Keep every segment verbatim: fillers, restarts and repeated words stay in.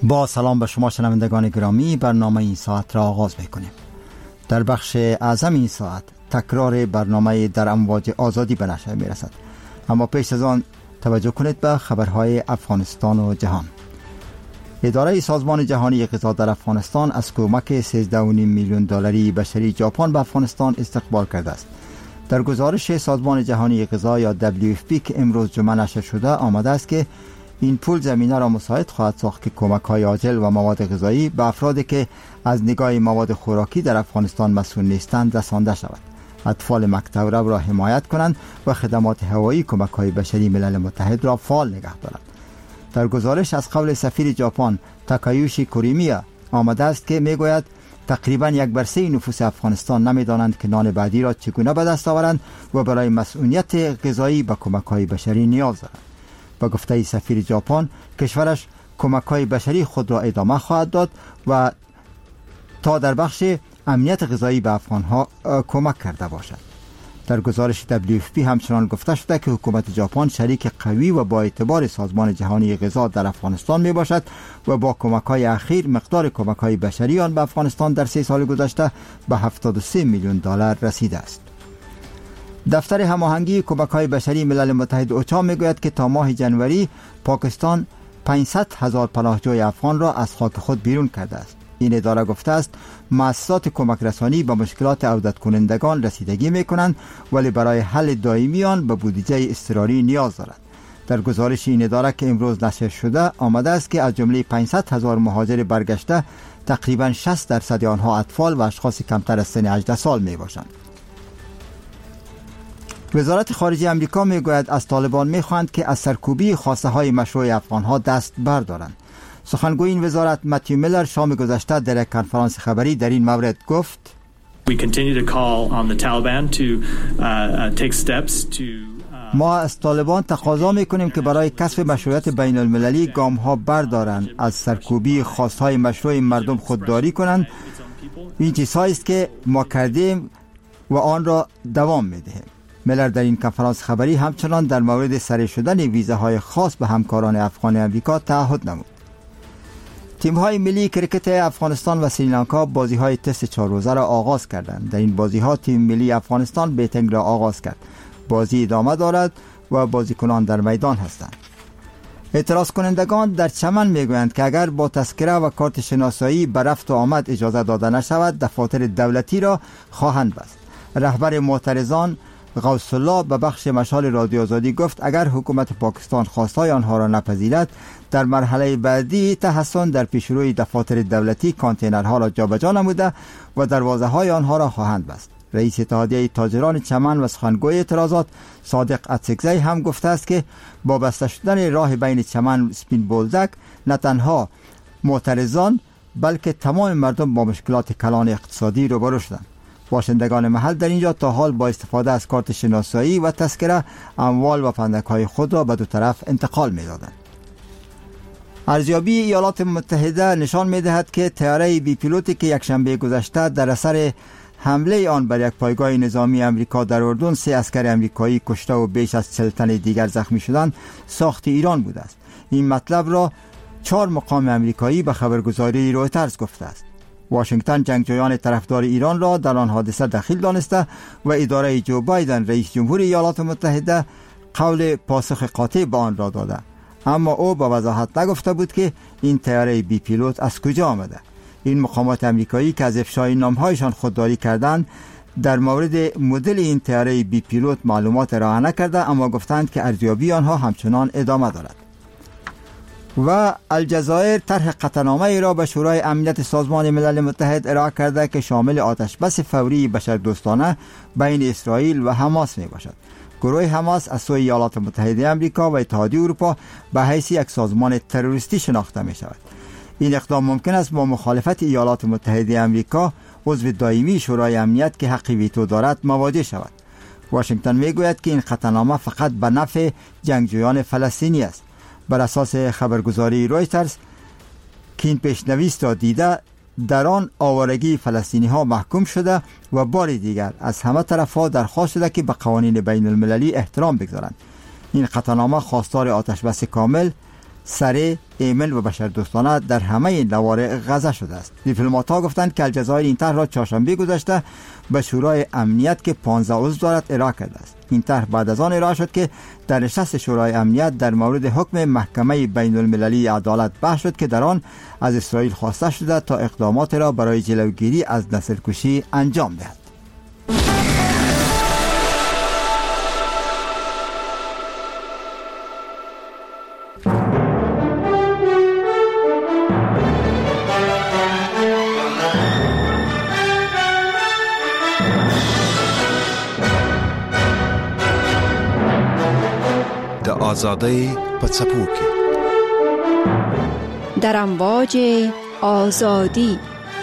با سلام به شما شنوندگان گرامی، برنامه این ساعت را آغاز می‌کنیم. در بخش اعظم این ساعت تکرار برنامه در امواج آزادی به نشر می‌رسد، اما پیش از آن توجه کنید به خبرهای افغانستان و جهان. اداره سازمان جهانی غذا در افغانستان از کمک سیزده و نیم میلیون دلاری بشری ژاپن به افغانستان استقبال کرده است. در گزارش سازمان جهانی غذا یا دبلیو اف پی که امروز جمعه نشر شده آمده است که این پول زمینه را مساعد خواهد ساخت که کمک‌های عاجل و مواد غذایی به افرادی که از نگاه مواد خوراکی در افغانستان مسئول نیستند رسانده شود. اطفال مکتب رو را حمایت کنند و خدمات هوایی کمک‌های بشری ملل متحد را فعال نگه دارند. در گزارش از قول سفیر ژاپن تاکایوشی کوریمییا آمده است که میگوید تقریباً یک بر سه نفوس افغانستان نمی‌دانند که نان بعدی را چگونه به دست آورند و برای مسئولیت غذایی به کمک‌های بشری نیاز دارند. با گفته سفیر ژاپن، کشورش کمک‌های بشری خود را ادامه خواهد داد و تا در بخش امنیت غذایی به افغان‌ها کمک کرده باشد. در گزارش دبلیو اف پی همچنان گفته شده که حکومت ژاپن شریک قوی و با اعتبار سازمان جهانی غذا در افغانستان می باشد و با کمک‌های اخیر مقدار کمک‌های بشری آن به افغانستان در سه سال گذشته به هفتاد و سه میلیون دلار رسیده است. دفتر هماهنگی کمک‌های بشری ملل متحد اوچا میگوید که تا ماه جنوری پاکستان پانصد هزار پناهجوی افغان را از خاک خود بیرون کرده است. این اداره گفته است مؤسسات کمک رسانی به مشکلات عودت کنندگان رسیدگی میکنند ولی برای حل دائمی آن به بودجه اضطراری نیاز دارند. در گزارش این اداره که امروز نشر شده آمده است که از جمله پانصد هزار مهاجر برگشته تقریباً شصت درصد آنها اطفال و اشخاص کمتر از سن هجده سال می باشند. وزارت خارجه آمریکا میگوید از طالبان میخواهند که از سرکوبی خواسته های مشروع افغانها دست بردارند. سخنگوی این وزارت متیو میلر شام گذشته در یک کنفرانس خبری در این مورد گفت: ما از طالبان تقاضا میکنیم که برای کسب مشروعیت بین المللی گام ها بردارند، از سرکوبی خواست های مشروع مردم خودداری کنند. این چیزهایی است که ما کردیم و آن را دوام میدهیم. میلر در این کنفرانس خبری همچنان در مورد سری شدن ویزاهای خاص به همکاران افغان آمریکا تعهد نمود. تیم‌های ملی کرکت افغانستان و سریلانکا بازی‌های تست چهار روزه را آغاز کردند. در این بازی‌ها تیم ملی افغانستان بیتینگ را آغاز کرد. بازی ادامه دارد و بازیکنان در میدان هستند. اعتراض کنندگان در چمن میگویند که اگر با تذکره و کارت شناسایی به رفت و آمد اجازه داده نشود دفاتر دولتی را خواهند بست. رهبر معترضان غوث الله به بخش مشال رادیو آزادی گفت اگر حکومت پاکستان خواستهای آنها را نپذیرد در مرحله بعدی تحسن در پیشروی دفاتر دولتی کانتینرها را جابجا نموده و دروازه های آنها را خواهند بست. رئیس اتحادیه تاجران چمن و سخنگوی اعتراضات صادق اتسکزی هم گفته است که با بسته شدن راه بین چمن و سپین بولدک نه تنها معترضان بلکه تمام مردم با مشکلات کلان اقتصادی روبرو شدند. باشندگان محل در اینجا تا حال با استفاده از کارت شناسایی و تذکره اموال و فندک‌های خود را به دو طرف انتقال می‌دادند. ارزیابی ایالات متحده نشان می‌دهد که طیاره بی پیلوتی که یکشنبه گذشته در اثر حمله آن بر یک پایگاه نظامی آمریکا در اردن سه عسکر آمریکایی کشته و بیش از چهل تن دیگر زخمی شدند ساخت ایران بوده است. این مطلب را چهار مقام آمریکایی به خبرگزاری رویترز گفته است. واشنگتن جنگجویان طرفدار ایران را در آن حادثه دخیل دانسته و اداره جو بایدن رئیس جمهور ایالات متحده قول پاسخ قاطع به آن را داده، اما او با وضاحت نگفته بود که این طیاره بی پیلوت از کجا آمده. این مقامات آمریکایی که از افشای نامهایشان خودداری کردند در مورد مدل این طیاره بی پیلوت معلومات ارائه نکرده، اما گفتند که ارزیابی آنها همچنان ادامه دارد. و الجزایر طرح قطعنامه‌ای را به شورای امنیت سازمان ملل متحد ارائه کرده که شامل آتش بس فوری بشردوستانه بین اسرائیل و حماس می باشد. گروه حماس از سوی ایالات متحده آمریکا و اتحادیه اروپا به حیث یک سازمان تروریستی شناخته می شود. این اقدام ممکن است با مخالفت ایالات متحده آمریکا عضو دائمی شورای امنیت که حق ویتو دارد مواجه شود. واشنگتن می گوید که این قطعنامه فقط به نفع جنگجویان فلسطینی است. بر اساس خبرگزاری رویترز که این پیشنویس را دیده در آن آوارگی فلسطینی ها محکوم شده و بار دیگر از همه طرف ها درخواست شده که به قوانین بین المللی احترام بگذارند. این قطعنامه خواستار آتش بس کامل، سریع، ایمن و بشردوستانه در همه نوارع غزه شده است. دیپلمات‌ها گفتند که الجزایر این طرح را چهارشنبه گذشته به شورای امنیت که پانزده عضو دارد ارائه کرده است. این طرح بعد از آن ارائه شد که در نشست شورای امنیت در مورد حکم محکمه بین المللی عدالت بحث شد که در آن از اسرائیل خواسته شده تا اقدامات را برای جلوگیری از نسل‌کشی انجام دهد. آزادی پڅپوکي در امواج آزادی.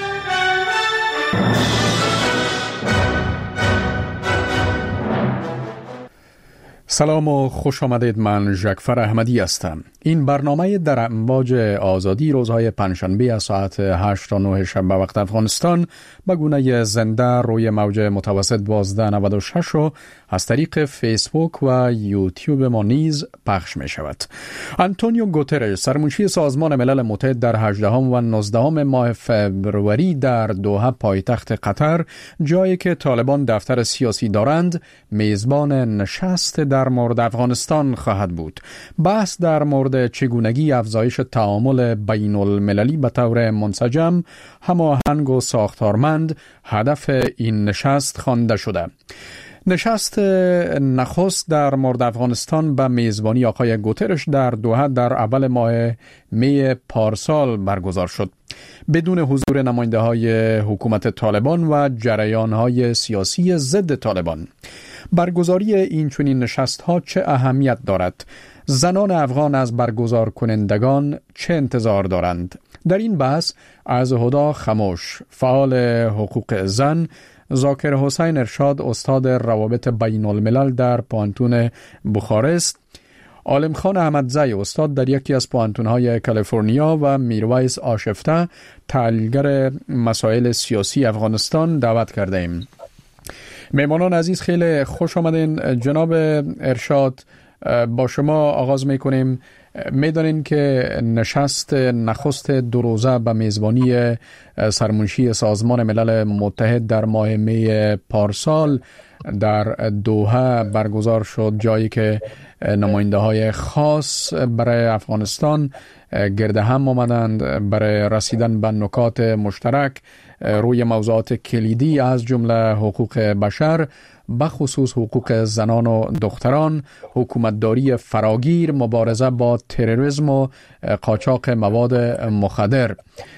سلام و خوش آمدید. من ژکفر احمدی هستم. این برنامه در امواج آزادی روزهای پنجشنبه از ساعت هشت تا نه شب به وقت افغانستان به گونه زنده روی موج متوسط دوازده نود و شش و از طریق فیسبوک و یوتیوب ما نیز پخش می شود. آنتونیو گوترش سرمنشی سازمان ملل متحد در هجدهم و نوزدهم ماه فوریه در دوحه پایتخت قطر، جایی که طالبان دفتر سیاسی دارند، میزبان نشست در مورد افغانستان خواهد بود. بحث در مورد چگونگی افزایش تعامل بین المللی به طور منسجم، هماهنگ و ساختارمند هدف این نشست خوانده شده. نشست نخست در مورد افغانستان به میزبانی آقای گوترش در دوحه در اول ماه می پارسال برگزار شد، بدون حضور نماینده های حکومت طالبان و جریان های سیاسی ضد طالبان. برگزاری این چنین نشست ها چه اهمیت دارد؟ زنان افغان از برگزار کنندگان چه انتظار دارند؟ در این بحث از هدا خموش، فعال حقوق زن، ذاکر حسین ارشاد استاد روابط بین الملل در پوانتون بخارست، عالم خان احمدزی استاد در یکی از پوانتون‌های کالیفرنیا و میرویس آشفته تحلیلگر مسائل سیاسی افغانستان دعوت کرده ایم. مهمانان عزیز خیلی خوش آمدین. جناب ارشاد، با شما آغاز میکنیم. میدانین که نشست نخست دو روزه به میزبانی سرمنشی سازمان ملل متحد در ماه می پارسال در دوحه برگزار شد، جایی که نماینده های خاص برای افغانستان گرد هم آمدند برای رسیدن به نکات مشترک روی موضوعات کلیدی از جمله حقوق بشر، بخصوص حقوق زنان و دختران، حکومتداری فراگیر، مبارزه با تروریسم و قاچاق مواد مخدر.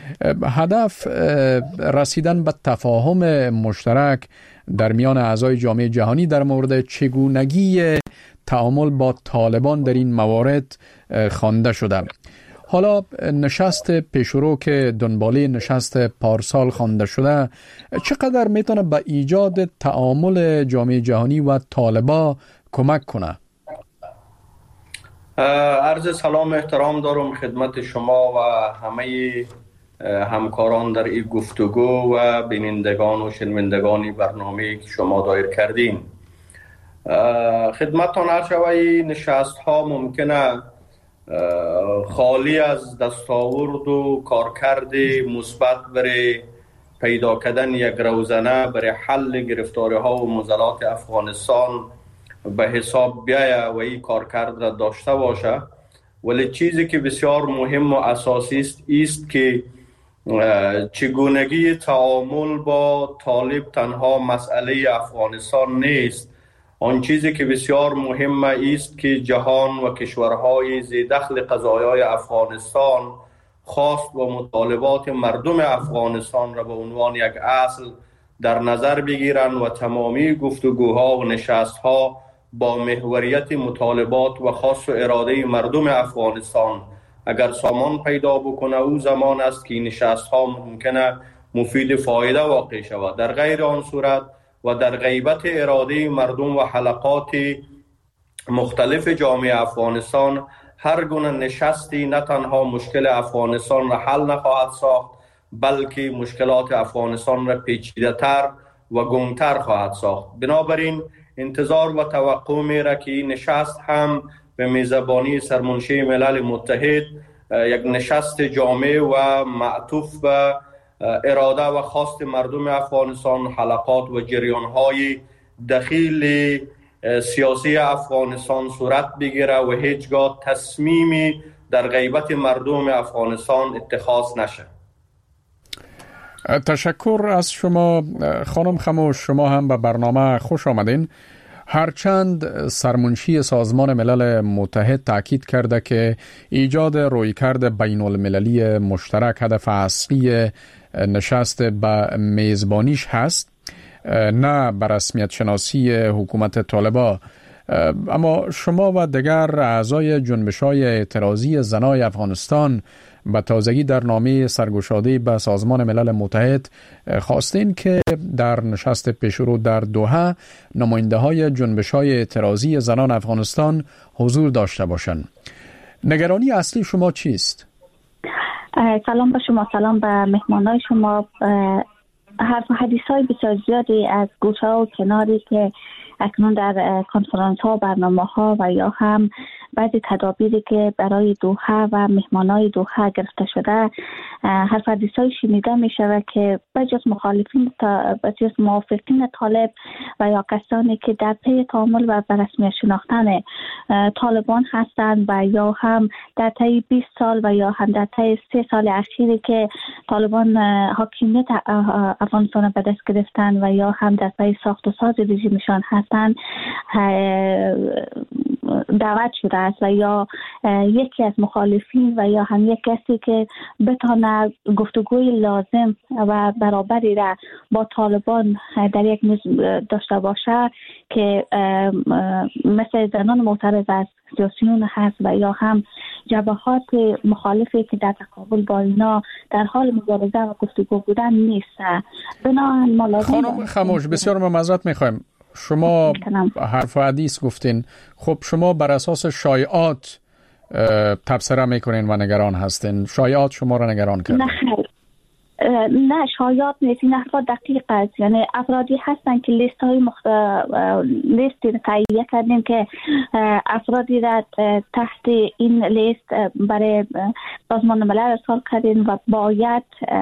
هدف رسیدن به تفاهم مشترک در میان اعضای جامعه جهانی در مورد چگونگی تعامل با طالبان در این موارد خوانده شده. حالا نشست پیشرو که دنباله نشست پارسال خوانده شده چقدر میتونه به ایجاد تعامل جامعه جهانی و طالبا کمک کنه؟ عرض سلام احترام دارم خدمت شما و همه همکاران در این گفتگو و بینندگان و شنوندگان برنامه که شما دایر کردین. خدمتتان عرض شود نشست ها ممکنه خالی از دستاورد و کارکرد مثبت برای پیدا کردن یک روزنه برای حل گرفتاری ها و معضلات افغانستان به حساب بیاید و این کارکرد را داشته باشه، ولی چیزی که بسیار مهم و اساسی است است که چگونگی تعامل با طالب تنها مسئله افغانستان نیست. آن چیزی که بسیار مهم است که جهان و کشورهای ذی دخل قضایای افغانستان خواست و مطالبات مردم افغانستان را به عنوان یک اصل در نظر بگیرند و تمامی گفتگوها و نشستها با محوریت مطالبات و خاص و اراده مردم افغانستان اگر سامان پیدا بکنه، او زمان است که نشستها ممکنه مفید فایده واقع شود. در غیر آن صورت و در غیبت اراده مردم و حلقات مختلف جامعه افغانستان هر گونه نشستی نه تنها مشکل افغانستان را حل نخواهد ساخت، بلکه مشکلات افغانستان را پیچیده تر و گنگتر خواهد ساخت. بنابراین انتظار و توقع میره که نشست هم به میزبانی سرمنشی ملل متحد یک نشست جامع و معطوف به اراده و خواست مردم افغانستان، حلقات و جریان‌های دخیل سیاسی افغانستان صورت بگیره و هیچگاه تصمیمی در غیبت مردم افغانستان اتخاذ نشه. تشکر از شما خانم خموش. شما هم به برنامه خوش آمدین. هرچند سرمنشی سازمان ملل متحد تاکید کرده که ایجاد رویکرد بین المللی مشترک هدف اصلی نشست به میزبانیش هست، نه به رسمیت شناسی حکومت طالبان، اما شما و دیگر اعضای جنبش‌های اعتراضی زنای افغانستان به تازگی در نامه سرگشاده‌ای به سازمان ملل متحد خواستین که در نشست پیشرو در دوحه نماینده‌های جنبش‌های اعتراضی زنان افغانستان حضور داشته باشند. نگرانی اصلی شما چیست؟ سلام به شما، سلام به مهمانای شما. حرف و حدیث‌های بسیار زیادی از گوشه‌ها و کناری که اکنون در کنفرانس‌ها، برنامه‌ها و یا هم بعضی تدابیری که برای دوحه و مهمانای دوحه گرفته شده، حرف حدیث‌های شنیده می‌شود که بجز مخالفین، بجز موافقین طالب و یا کسانی که در پی تعامل و برسمیت شناختن طالبان هستند و یا هم در طی بیست سال و یا هم در طی سه سال اخیری که طالبان حاکمیت افغانستان به دست گرفتن و یا هم در پی ساخت و ساز رژیمشان هستند دعوت شده است و یا یکی از مخالفین و یا هم یک کسی که بتونه گفتگوی لازم و برابری را با طالبان در یک میز داشته باشه که مثل زنان معترض از سیاسیون هست و یا هم جبهات مخالفی که در تقابل با اینا در حال مبارزه و گفتگو بودن نیست. بنابراین ما لازم خانم خموش، بسیار معذرت میخوایم، شما حرف و حدیث گفتین. خب شما بر اساس شایعات تبصره میکنین و نگران هستین. شایعات شما را نگران کرده؟ نه نه شایعات نیست، این حرفا دقیق است. یعنی افرادی هستن که لیست های مخت... لیستی تهیه کردیم که افرادی را تحت این لیست برای سازمان ملل ارسال کردیم و باید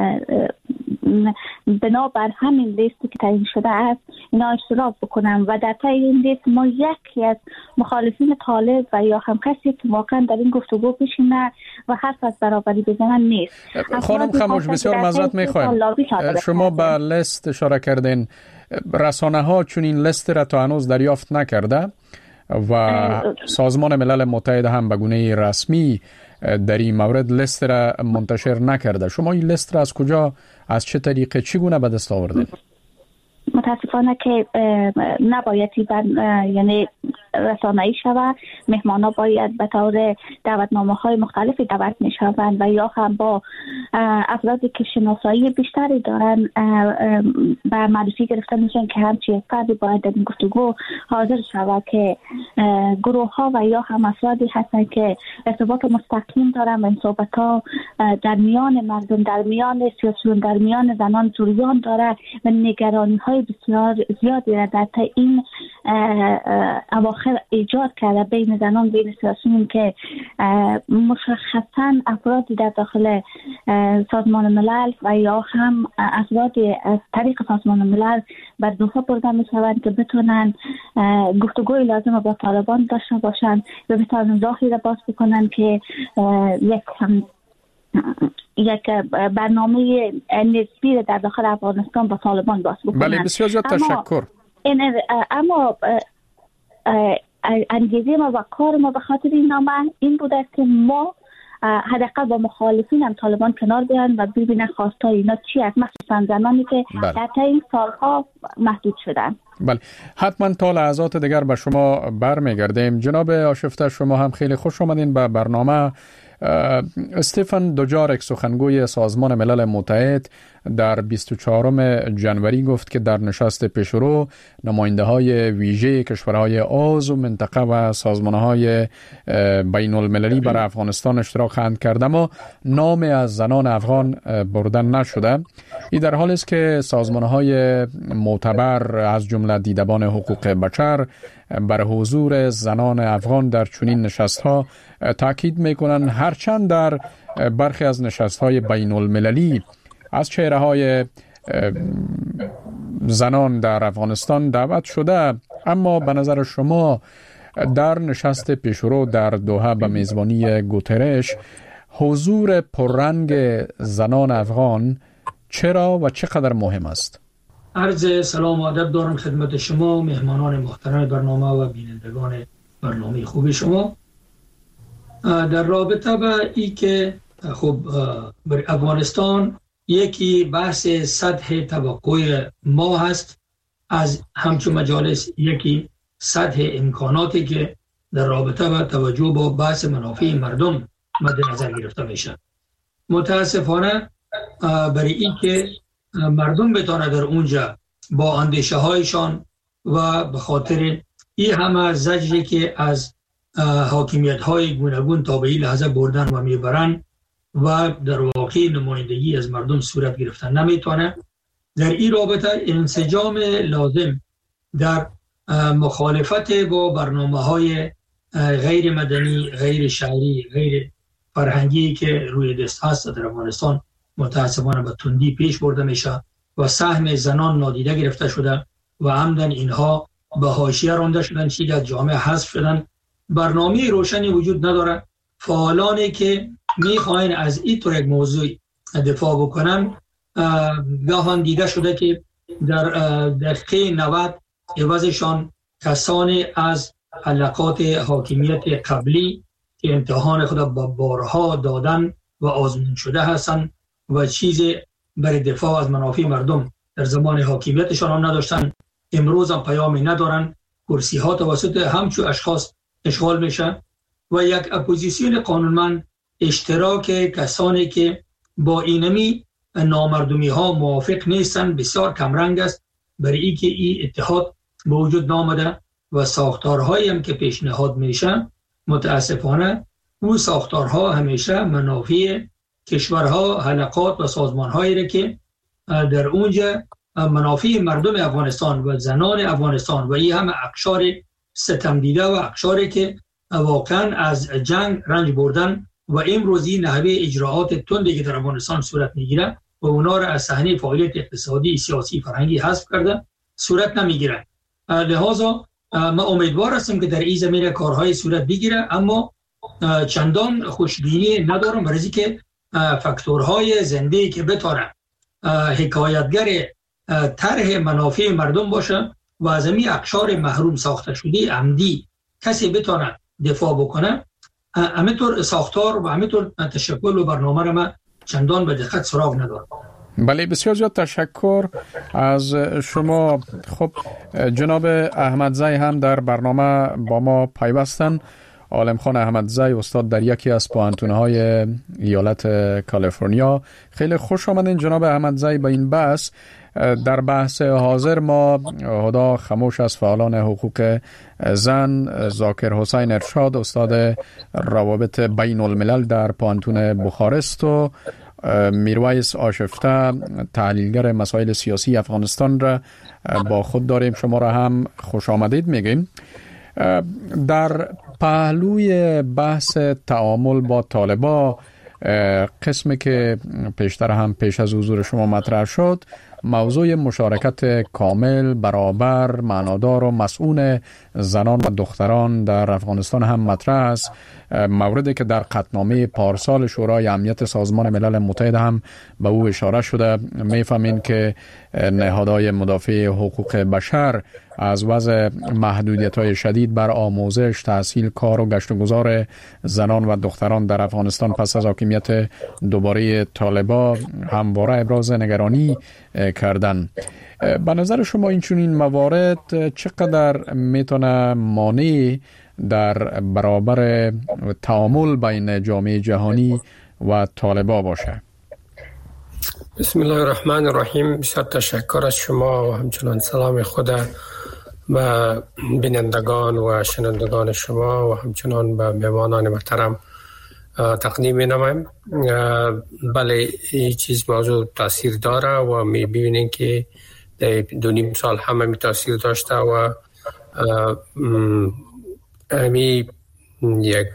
بنابر همین لیستی که تعیین شده است اینا اشتراک بکنم و در طی این لیست ما یکی از مخالفین طالب و یا هم کسی که واقعا در این گفتگو بشینه و حرف از برابری بزنن نیست. خانم خموش، بسیار معذرت میخوایم، شما به لیست اشاره کردین. رسانه ها چون این لیست را تا هنوز دریافت نکرده و سازمان ملل متحد هم به گونه رسمی در این مورد لیست را منتشر نکرده. شما این لیست را از کجا، از چه طریقه، چگونه به دست آوردین؟ متاسفانه که نباید یعنی رسانه‌ای شود. مهمانا باید به طور دعوتنامه های مختلفی دعوت می شوند و یا هم با افرادی که شناسایی بیشتری دارن به معرفی گرفته میشن که همچی فردی باید در این گفتگو حاضر شود که گروه ها و یا هم افرادی هستن که ارتباط مستقیم دارن و این صحبت ها در میان مردم، در میان سیاسیون، در میان زنان جریان داره و نگرانی های بسیار زیادی را در تا این اواخر ایجاد کرده بین زنان، بین سیاسیون که مشخصا افرادی در داخل سازمان ملل و یا هم افرادی از طریق سازمان ملل بر دوحه برده می شوند که بتونن گفتگوی لازم با طالبان داشته باشند و بتونن راهی را باز بکنن که یک یک برنامه نسبی در داخل افغانستان با طالبان باز بکنن. بله، بسیار زیاد تشکر. اما انگیزه ما و کار ما به خاطر این نامه این بوده که ما حداقل با مخالفین هم طالبان کنار بیان و ببینن خواستای اینا چی است، مخصوصا زمانی که بله. در این سالها محدود شدن. بله، حتما تا لحظات دیگر به شما برمیگردیم. جناب آشفته، شما هم خیلی خوش آمدین به برنامه. استیفن دوجارک، سخنگوی سازمان ملل متحد، در بیست و چهارم جنوری گفت که در نشست پیشرو نماینده های ویژه کشورهای عضو منطقه و سازمان های بین المللی برای افغانستان اشتراک خواهند کرد، اما نام از زنان افغان بردن نشده. این در حالی است که سازمان های معتبر از جمله دیدبان حقوق بشر بر حضور زنان افغان در چنین نشست‌ها تاکید می‌کنند، هرچند در برخی از نشست‌های بین المللی از چهره‌های زنان در افغانستان دعوت شده، اما به نظر شما در نشست پیشرو در دوحه به میزبانی گوترش حضور پررنگ زنان افغان چرا و چقدر مهم است؟ عرض سلام و ادب دارم خدمت شما مهمانان محترم برنامه و بینندگان برنامه خوب شما. در رابطه با این که خب بر افغانستان یکی بحث سطح توقع ما هست، از همچون مجالس یکی سطح امکاناتی که در رابطه با توجه با بحث منافع مردم مد نظر گرفته میشه. متاسفانه برای این که مردم بتانه در اونجا با اندیشه هایشان و به خاطر این همه زجری که از حاکمیت های گوناگون تا به این لحظه بردن و میبرن و در واقع نمایندگی از مردم صورت گرفتن نمیتونه، در این رابطه انسجام لازم در مخالفت با برنامه های غیر مدنی، غیر شهری، غیر فرهنگی که روی دست هست در افغانستان متاسفانه به تندی پیش برده میشه و سهم زنان نادیده گرفته شده و عمدن اینها به حاشیه رانده شدن، چیزی از جامعه حذف شدن. برنامه روشنی وجود نداره. فعالانی که میخواین از این طور یک موضوع دفاع بکنن گاهن دیده شده که در دقیقه نود عوضشان کسانی از حلقات حاکمیت قبلی که امتحان خود با بارها دادن و آزمون شده هستند و چیزی برای دفاع از منافع مردم در زمان حاکمیتشان هم نداشتن، امروز هم پیامی ندارن، کرسی ها توسط همچون اشخاص اشغال میشن و یک اپوزیسیون قانونمند اشتراک کسانی که با اینمی نامردمی ها موافق نیستن بسیار کمرنگ است، برای ای که این اتحاد به وجود نامده و ساختارهایی هم که پیشنهاد میشن متاسفانه اون ساختارها همیشه منافع کشورها، حلقات و سازمانهایی را که در اونجا منافع مردم افغانستان و زنان افغانستان و این همه اقشار ستم دیده و اقشاری که واقعا از جنگ رنج بردن و امروزی نحوه اجراعات تندی که در افغانستان صورت میگیره و اونا را از صحنه فعالیت اقتصادی، سیاسی، فرهنگی حذف کرده صورت نمیگیره. لذا ما امیدوار هستیم که در این زمینه کارهای صورت بگیره، اما چندان خوشبینی ندارم برای که فاکتورهای زنده که بتونه حکایتگر طرح منافع مردم باشه و از این اقشار محروم ساخته شده عمدی کسی بتونه دفاع بکنه، همینطور ساختار و همینطور تشکل و برنامه را ما چندان به دقت سراغ ندارم. بله، بسیار زیاد تشکر از شما. خب جناب احمدزی هم در برنامه با ما پیوستن. عالم خان احمدزی استاد در یکی از پوهنتون‌های ایالت کالیفرنیا. خیلی خوش آمدین جناب احمدزی به این بحث. در بحث حاضر ما هدا خموش از فعالان حقوق زن، ذاکر حسین ارشاد استاد روابط بین الملل در پوهنتون بخارست و میرویس آشفته تحلیلگر مسائل سیاسی افغانستان را با خود داریم. شما را هم خوش آمدید میگیم. در پهلوی بحث تعامل با طالبا، قسمی که پیشتر هم پیش از حضور شما مطرح شد، موضوع مشارکت کامل، برابر، معنادار و مسئول زنان و دختران در افغانستان هم مطرح است. موردی که در قطعنامه پارسال شورای امنیت سازمان ملل متحد هم به او اشاره شده. میفهمین که نهادهای مدافع حقوق بشر از وضع محدودیت‌های شدید بر آموزش، تحصیل، کار و گشت و گذار زنان و دختران در افغانستان پس از حاکمیت دوباره طالبان همواره ابراز نگرانی کردن. به نظر شما این چنین موارد چقدر میتونه مانع در برابر تعامل بین جامعه جهانی و طالبان باشه؟ بسم الله الرحمن الرحیم. بسیار تشکر از شما و همچنان سلام خود به بینندگان و شنوندگان شما و همچنان به مهمانان محترم تقدیم نمایم. بله، این چیز موضوع تاثیر داره و می ببینیم که در دو نیم سال همه می تاثیر داشته و امی یک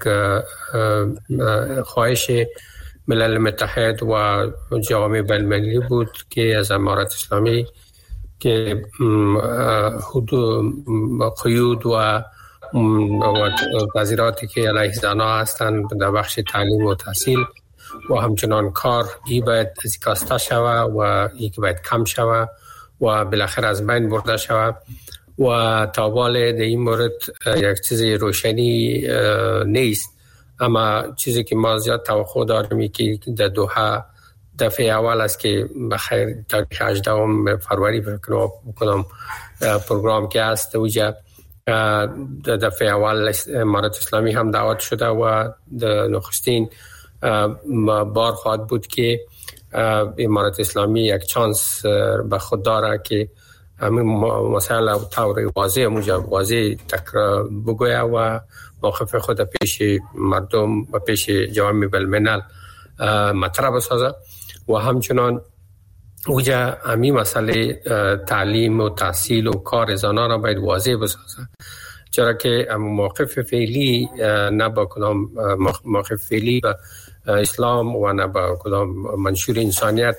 خواهش ملل متحد و جامعه بین‌المللی بود که از امارت اسلامی که حدود قیود و وزیراتی که علیه زنان هستند در بخش تعلیم و تحصیل و همچنان کار ای باید از کاسته شوه و ای که باید کم شوه و بالاخره از بین برده شوه و تابال در این مورد یک چیز روشنی نیست. اما چیزی که ما زیاد توقع داریم که در دوحه دفعه اول است که بخیر تاریخ هجدهم فروری بکنم پروگرام که است اوجا دفعه اول امارت اسلامی هم دعوت شده و نخستین بار خواهد بود که امارت اسلامی یک چانس به خود داره که همین مسائل طور واضح موجب واضح تکرار بگویه و موقف خود پیش مردم و پیش جامعه بین‌الملل مطرح بسازه و همچنان اوجا همین مسئله تعلیم و تحصیل و کار زنان را باید واضح بسازه، چرا که موقف فعلی نه با کدام موقف فعلی به اسلام و نه با کدام منشور انسانیت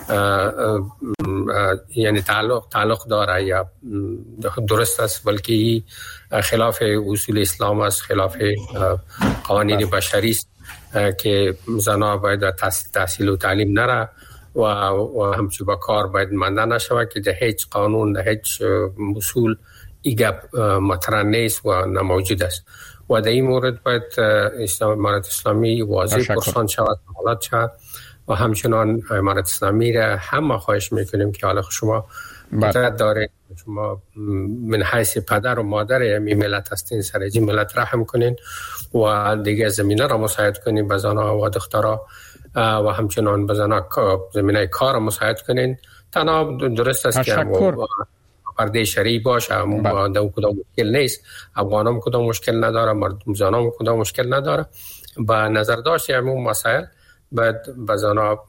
یعنی تعلق تعلق داره یا درست است، بلکه خلاف اصول اسلام است، خلاف قوانین بشری است که زنان باید تحصیل و تعلیم نره و و همچنین با کار باید مانده نشود که در هیچ قانون در هیچ اصول ایگه مطرح نیست و نموجود است و در این مورد باید امارت اسلامی واضح پرسان شود حالات شود و همچنان امارت اسلامی را هم خواهش میکنیم که حالا شما قدرت داره، شما من حیث پدر و مادر این ملت هستین، سر این ملت رحم کنین و دیگه زمینه را مساعد کنین به زنها و دخترها و همچنان به زنها زمینه کار را مساعد کنین. تنها درست است که پرده شرعی باشه، با دو کدام مشکل نیست، افغانان کدام مشکل نداره، مردم زنان کدام مشکل نداره. با نظر داشت همون مسائل بعد بزانا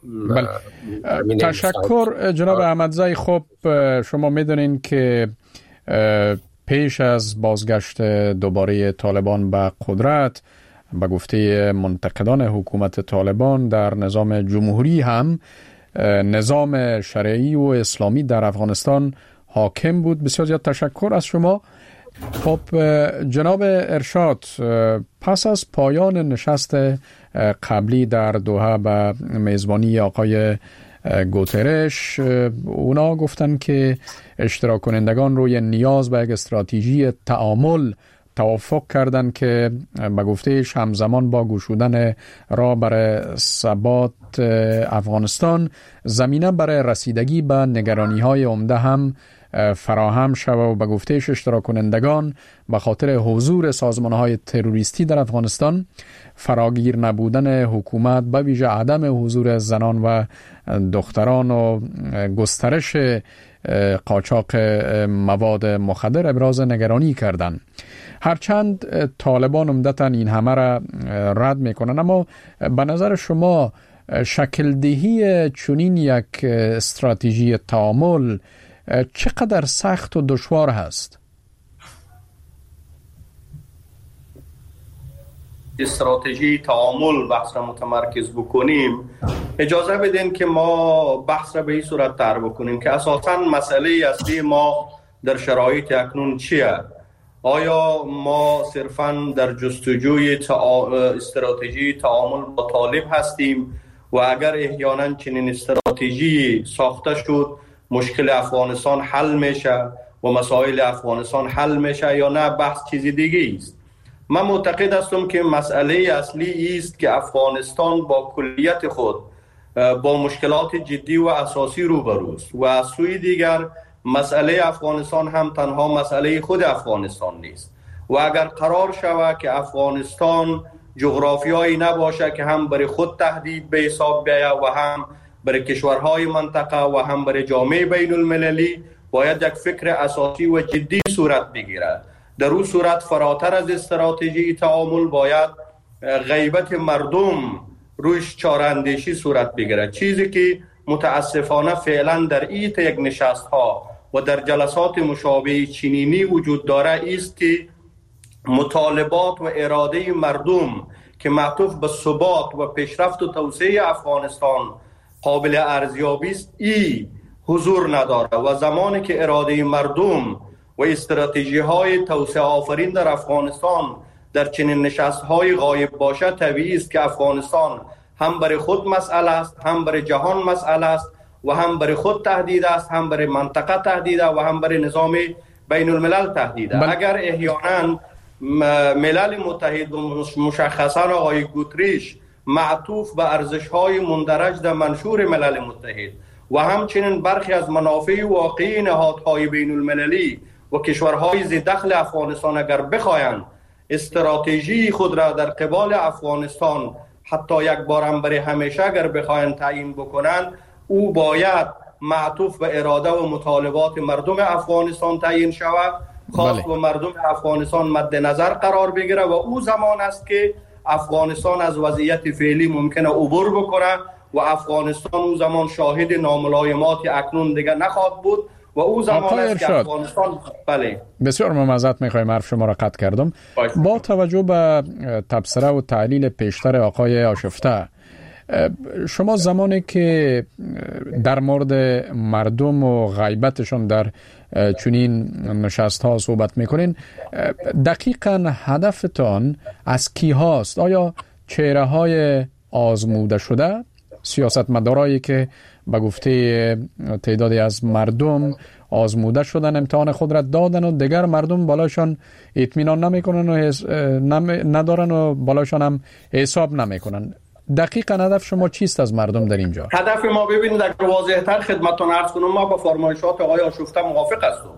تشکر جناب احمدزی. خب شما میدونین که پیش از بازگشت دوباره طالبان به قدرت به گفته منتقدان حکومت طالبان در نظام جمهوری هم نظام شرعی و اسلامی در افغانستان حاکم بود. بسیار زیاد تشکر از شما. خب جناب ارشاد، پس از پایان نشست قبلی در دوحه به میزبانی آقای گوترش، اونا گفتن که اشتراک کنندگان روی نیاز به یک استراتژی تعامل توافق کردند که به گفتهش همزمان با گشودن راه برای ثبات افغانستان زمینه برای رسیدگی به نگرانی‌های عمده هم فراهم شود و به گفتهش اشتراک کنندگان به خاطر حضور سازمان‌های تروریستی در افغانستان، فراگیر نبودن حکومت به ویژه عدم حضور زنان و دختران و گسترش قاچاق مواد مخدر ابراز نگرانی کردند. هرچند طالبان عمدتاً این همه را رد میکنن، اما به نظر شما شکل دهی چنین یک استراتژی تعامل چقدر سخت و دشوار هست؟ استراتژی تعامل بحث را متمرکز بکنیم، اجازه بدین که ما بحث را به این صورت طرح بکنیم که اساساً مسئله اصلی ما در شرایط اکنون چیه؟ آیا ما صرفاً در جستجوی تا... استراتژی تعامل با طالب هستیم و اگر احیانا چنین استراتژی ساخته شد مشکل افغانستان حل میشه و مسائل افغانستان حل میشه، یا نه بحث چیزی دیگه است؟ من معتقد هستم که مسئله اصلی است که افغانستان با کلیت خود با مشکلات جدی و اساسی روبروست و از سوی دیگر مسئله افغانستان هم تنها مسئله خود افغانستان نیست و اگر قرار شود که افغانستان جغرافیایی نباشه که هم برای خود تهدید به حساب بیاید و هم برای کشورهای منطقه و هم برای جامعه بین المللی باید یک فکر اساسی و جدی صورت بگیرد. در اون صورت فراتر از استراتژی تعامل باید غیبت مردم رویش چاره‌اندیشی صورت بگیرد، چیزی که متاسفانه فعلا در این یک نشست ها و در جلسات مشابه چنینی وجود داره است که مطالبات و اراده مردم که معطوف به ثبات و پیشرفت و توسعه افغانستان قابل ارزیابی است ای حضور نداره و زمانی که اراده مردم و استراتژی های توسعه آفرین در افغانستان در چنین نشست های غایب باشه، طبیعی است که افغانستان هم برای خود مسئله است، هم برای جهان مسئله است و هم برای خود تهدید است، هم برای منطقه تهدید و هم برای نظام بین الملل تهدید. بل... اگر احیانا ملل متحد و مشخصا آقای گوتریش معطوف به ارزش‌های مندرج در منشور ملل متحد و همچنین برخی از منافع واقعی نهادهای بین المللی و کشورهای ذی دخل افغانستان اگر بخواهند استراتژی خود را در قبال افغانستان حتی یک بارم برای همیشه اگر بخواهند تعیین بکنند، او باید معطوف به اراده و مطالبات مردم افغانستان تعیین شود، خاص بله. و مردم افغانستان مد نظر قرار بگیره و او زمان است که افغانستان از وضعیت فعلی ممکنه عبور بکنه و افغانستان او زمان شاهد ناملایمات اکنون دیگه نخواهد بود و او زمان است که افغانستان بله. بسیار معذرت میخوایم حرف شما را قطع کردم. با توجه به تبصره و تعلیل پیشتر آقای آشفته، شما زمانی که در مورد مردم و غیبتشون در چنین نشست ها صحبت میکنین، دقیقاً هدفتان از کی هاست؟ آیا چهره های آزموده شده، سیاستمدارایی که به گفته تعدادی از مردم آزموده شدن، امتحان خود را دادن و دیگر مردم بالاشان اطمینان نمیکنن و ندارن و بالاشان هم حساب نمیکنن؟ دقیقاً هدف شما چیست از مردم در اینجا؟ هدف ما ببینید اگر واضح‌تر خدمتتون عرض کنم، ما با فرمایشات آقای آشفته موافق هستیم.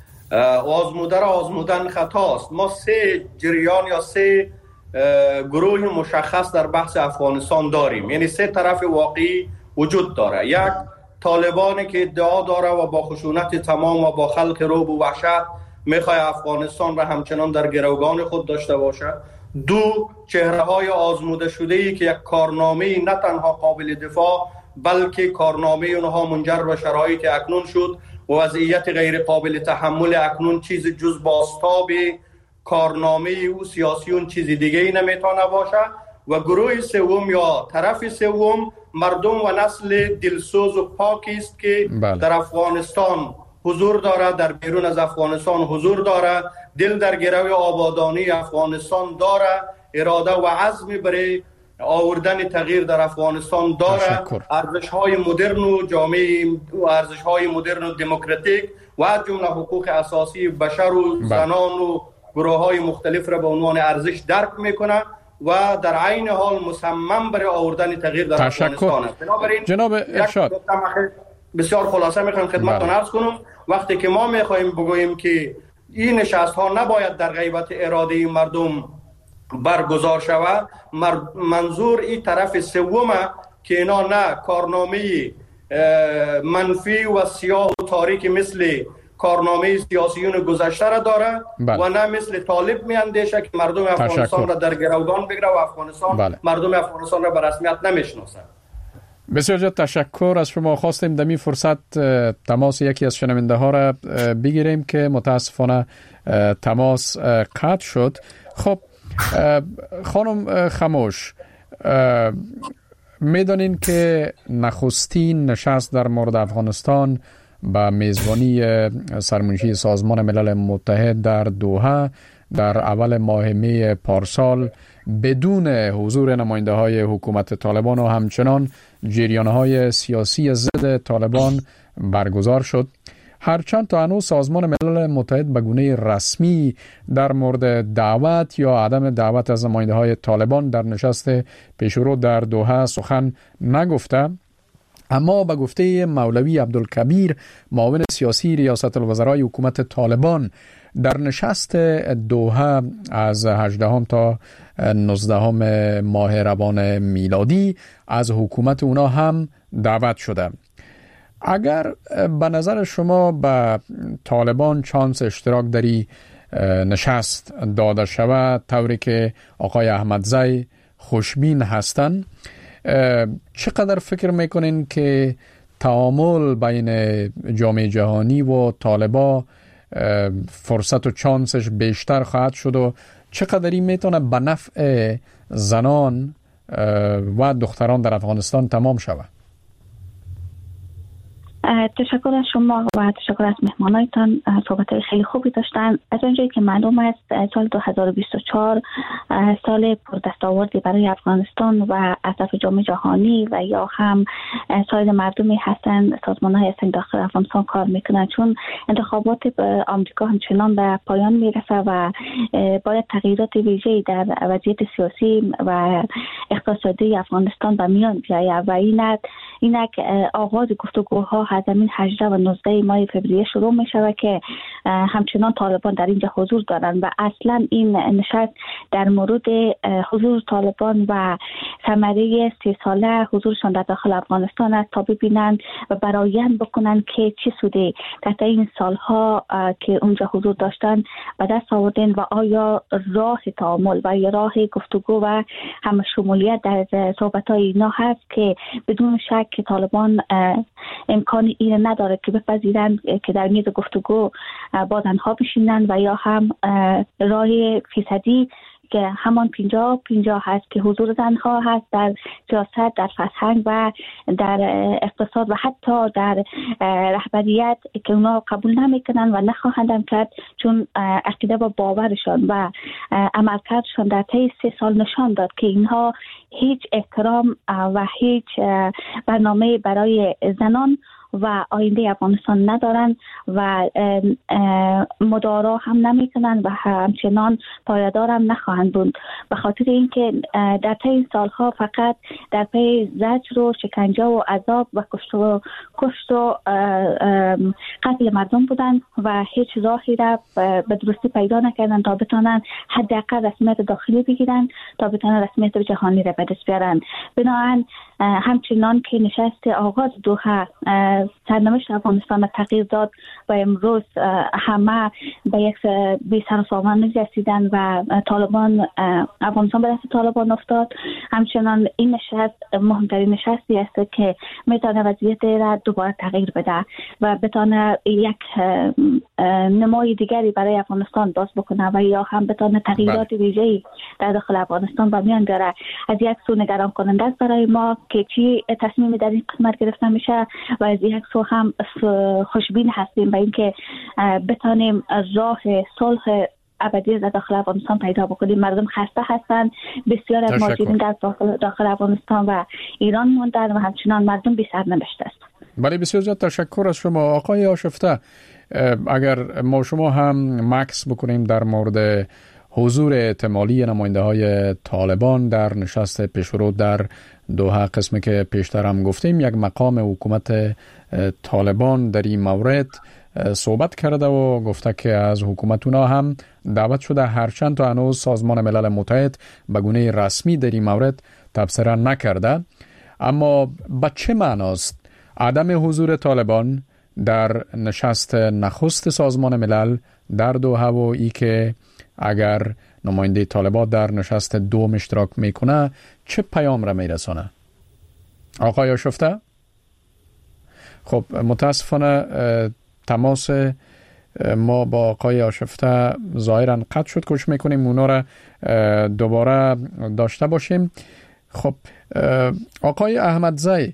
آزموده را آزمودن خطاست. ما سه جریان یا سه گروه مشخص در بحث افغانستان داریم، یعنی سه طرف واقعی وجود داره. یک طالبانی که ادعا داره و با خشونت تمام و با خلق رعب و وحشت میخواد افغانستان را همچنان در گروگان خود داشته باشه. دو چهره های آزموده شده ای که یک کارنامه نه تنها قابل دفاع بلکه کارنامه اونها منجر به شرایط اکنون شد و وضعیت غیر قابل تحمل اکنون چیز جز بازتاب کارنامه او سیاسیون چیز دیگه ای نمیتونه باشه. و گروه سوم یا طرف سوم مردم و نسل دلسوز و پاکی است که بله. در افغانستان حضور داره، در بیرون از افغانستان حضور داره، دل در گروه آبادانی افغانستان داره، اراده و عزم برای آوردن تغییر در افغانستان داره، ارزش‌های مدرن و جامعه و ارزش‌های مدرن و دموکراتیک و از جمله حقوق اساسی بشر و زنان و گروه‌های مختلف را به عنوان ارزش درک میکنه و در عین حال مصمم برای آوردن تغییر در افغانستان است. بنابراین جناب ارشاد بسیار خلاصه میخوام خدمتتون عرض کنم، وقتی که ما میخوایم بگوییم که این نشست ها نباید در غیبت اراده مردم برگزار شود، منظور این طرف سومه که اینا نه کارنامه منفی و سیاه و تاریک مثل کارنامه سیاسیون گذشته را داره بله. و نه مثل طالب می اندیشه که مردم افغانستان را در گروگان بگیره و افغانستان بله. مردم افغانستان را به رسمیت نمیشناسه. بسیار زیاد تشکر از شما. خواستیم دمی فرصت تماس یکی از شنونده ها را بگیریم که متاسفانه تماس قطع شد. خب خانم خموش، میدانین که نخستین نشست در مورد افغانستان با میزبانی سرمنشی سازمان ملل متحد در دوحه در اول ماه می پارسال بدون حضور نماینده های حکومت طالبان و همچنان جریان های سیاسی ضد طالبان برگزار شد. هرچند تا هنوز سازمان ملل متحد به گونه رسمی در مورد دعوت یا عدم دعوت از نماینده های طالبان در نشست پیشرو در دوحه سخن نگفته، اما به گفته مولوی عبدالکبیر معاون سیاسی ریاست الوزرای حکومت طالبان در نشست دوحه از هجدهم تا نوزدهم ماه روان میلادی از حکومت اونا هم دعوت شده. اگر به نظر شما به طالبان چانس اشتراک در این نشست داده شود طوری که آقای احمدزی خوشبین هستند، چقدر فکر میکنین که تعامل بین جامعه جهانی و طالبان فرصت و چانسش بیشتر خواهد شد و چقدر این میتونه به نفع زنان و دختران در افغانستان تمام شود؟ تشکر از شما و تشکر از مهمانایتان. صحبت‌های خیلی خوبی داشتن. از اونجایی که معلوم است سال دو هزار و بیست و چهار سال پردستاوردی برای افغانستان و از طرف جامعه جهانی و یا هم سایر مردمی هستند سازمان‌های هستند داخل افغانستان کار میکنند، چون انتخابات آمریکا همچنان به پایان میرسه و باید تغییرات ویژه‌ای در وضعیت سیاسی و اقتصادی افغانستان به میان بیاید و اینک اینک آغاز گفتگوها از همین هجده و نوزده ماه فوریه شروع می شود که همچنان طالبان در اینجا حضور دارند و اصلا این نشست در مورد حضور طالبان و ثمره سی ساله حضورشان در داخل افغانستان است تا ببینند و برآیند بکنند که چه سودی در این سالها که اونجا حضور داشتن به دست آوردن و آیا راه تعامل و یا راه گفتگو و هم شمولیت در صحبت‌های اینا هست که بدون شک که طالبان امکان این نداره که بپذیرند که در میز گفتگو با زنها بشینند و یا هم راه فیصدی که همان پنجاه پنجاه هست که حضور زنها هست در سیاست، در فرهنگ و در اقتصاد و حتی در رهبریت که اونا قبول نمیکنن و نخواهند کرد، چون عقیده و باورشان و عملکردشان در طی سه سال نشان داد که اینها هیچ احترام و هیچ برنامه برای زنان و آینده افغانستان ندارن و مدارا هم نمیکنن و همچنان پایدار هم نخواهند بود، به خاطر اینکه در طی این سالها فقط در پی زجر و شکنجه و عذاب و کشت و کشت و قتل مردم بودن و هیچ راهی را به درستی پیدا نکردن تا بتونن حداقل رسمیت داخلی بگیرن، تا بتونن رسمیت جهانی را به دست بیارن. بنابراین همچنان که نشست آغاز دوحه سرنوشت افغانستان را تغییر داد و امروز همه به یک بی سر و سامان رسیدن و طالبان افغانستان به دست طالبان افتاد، همچنان این نشست مهمترین نشستی است که میتونه وضعیت را دوباره تغییر بده و بتونه یک نمای دیگری برای افغانستان باز بکنه و یا هم بتونه تغییرات ویژه‌ای در داخل افغانستان به میان بیاره. از یک سو نگران کننده است برای ما که چی تصمیمی در این قسمت گرفته میشه و از یک سو هم خوشبین هستیم به اینکه بتانیم راه صلح ابدی در داخل افغانستان پیدا بکنیم. مردم خسته هستند، بسیار از مهاجرین در داخل, داخل افغانستان و ایران موندن و همچنان مردم بی سرنوشت است. بله، بسیار زیاد تشکر از شما آقای آشفته. اگر ما شما هم مکس بکنیم در مورد حضور احتمالی نماینده های طالبان در نشست پیشرو در دوحه، قسمی که پیشتر هم گفتیم یک مقام حکومت طالبان در این مورد صحبت کرده و گفته که از حکومت اونا هم دعوت شده، هرچند تا هنوز سازمان ملل متحد به گونه رسمی در این مورد تبصره نکرده. اما به چه معناست عدم حضور طالبان در نشست نخست سازمان ملل در دوحه و ای که اگر نماینده طالبان در نشست دوم اشتراک میکنه چه پیام را میرسانه؟ آقای آشفته؟ خب متاسفانه تماس ما با آقای آشفته ظاهرا قطع شد. کوشش میکنیم اونا را دوباره داشته باشیم. خب آقای احمدزی،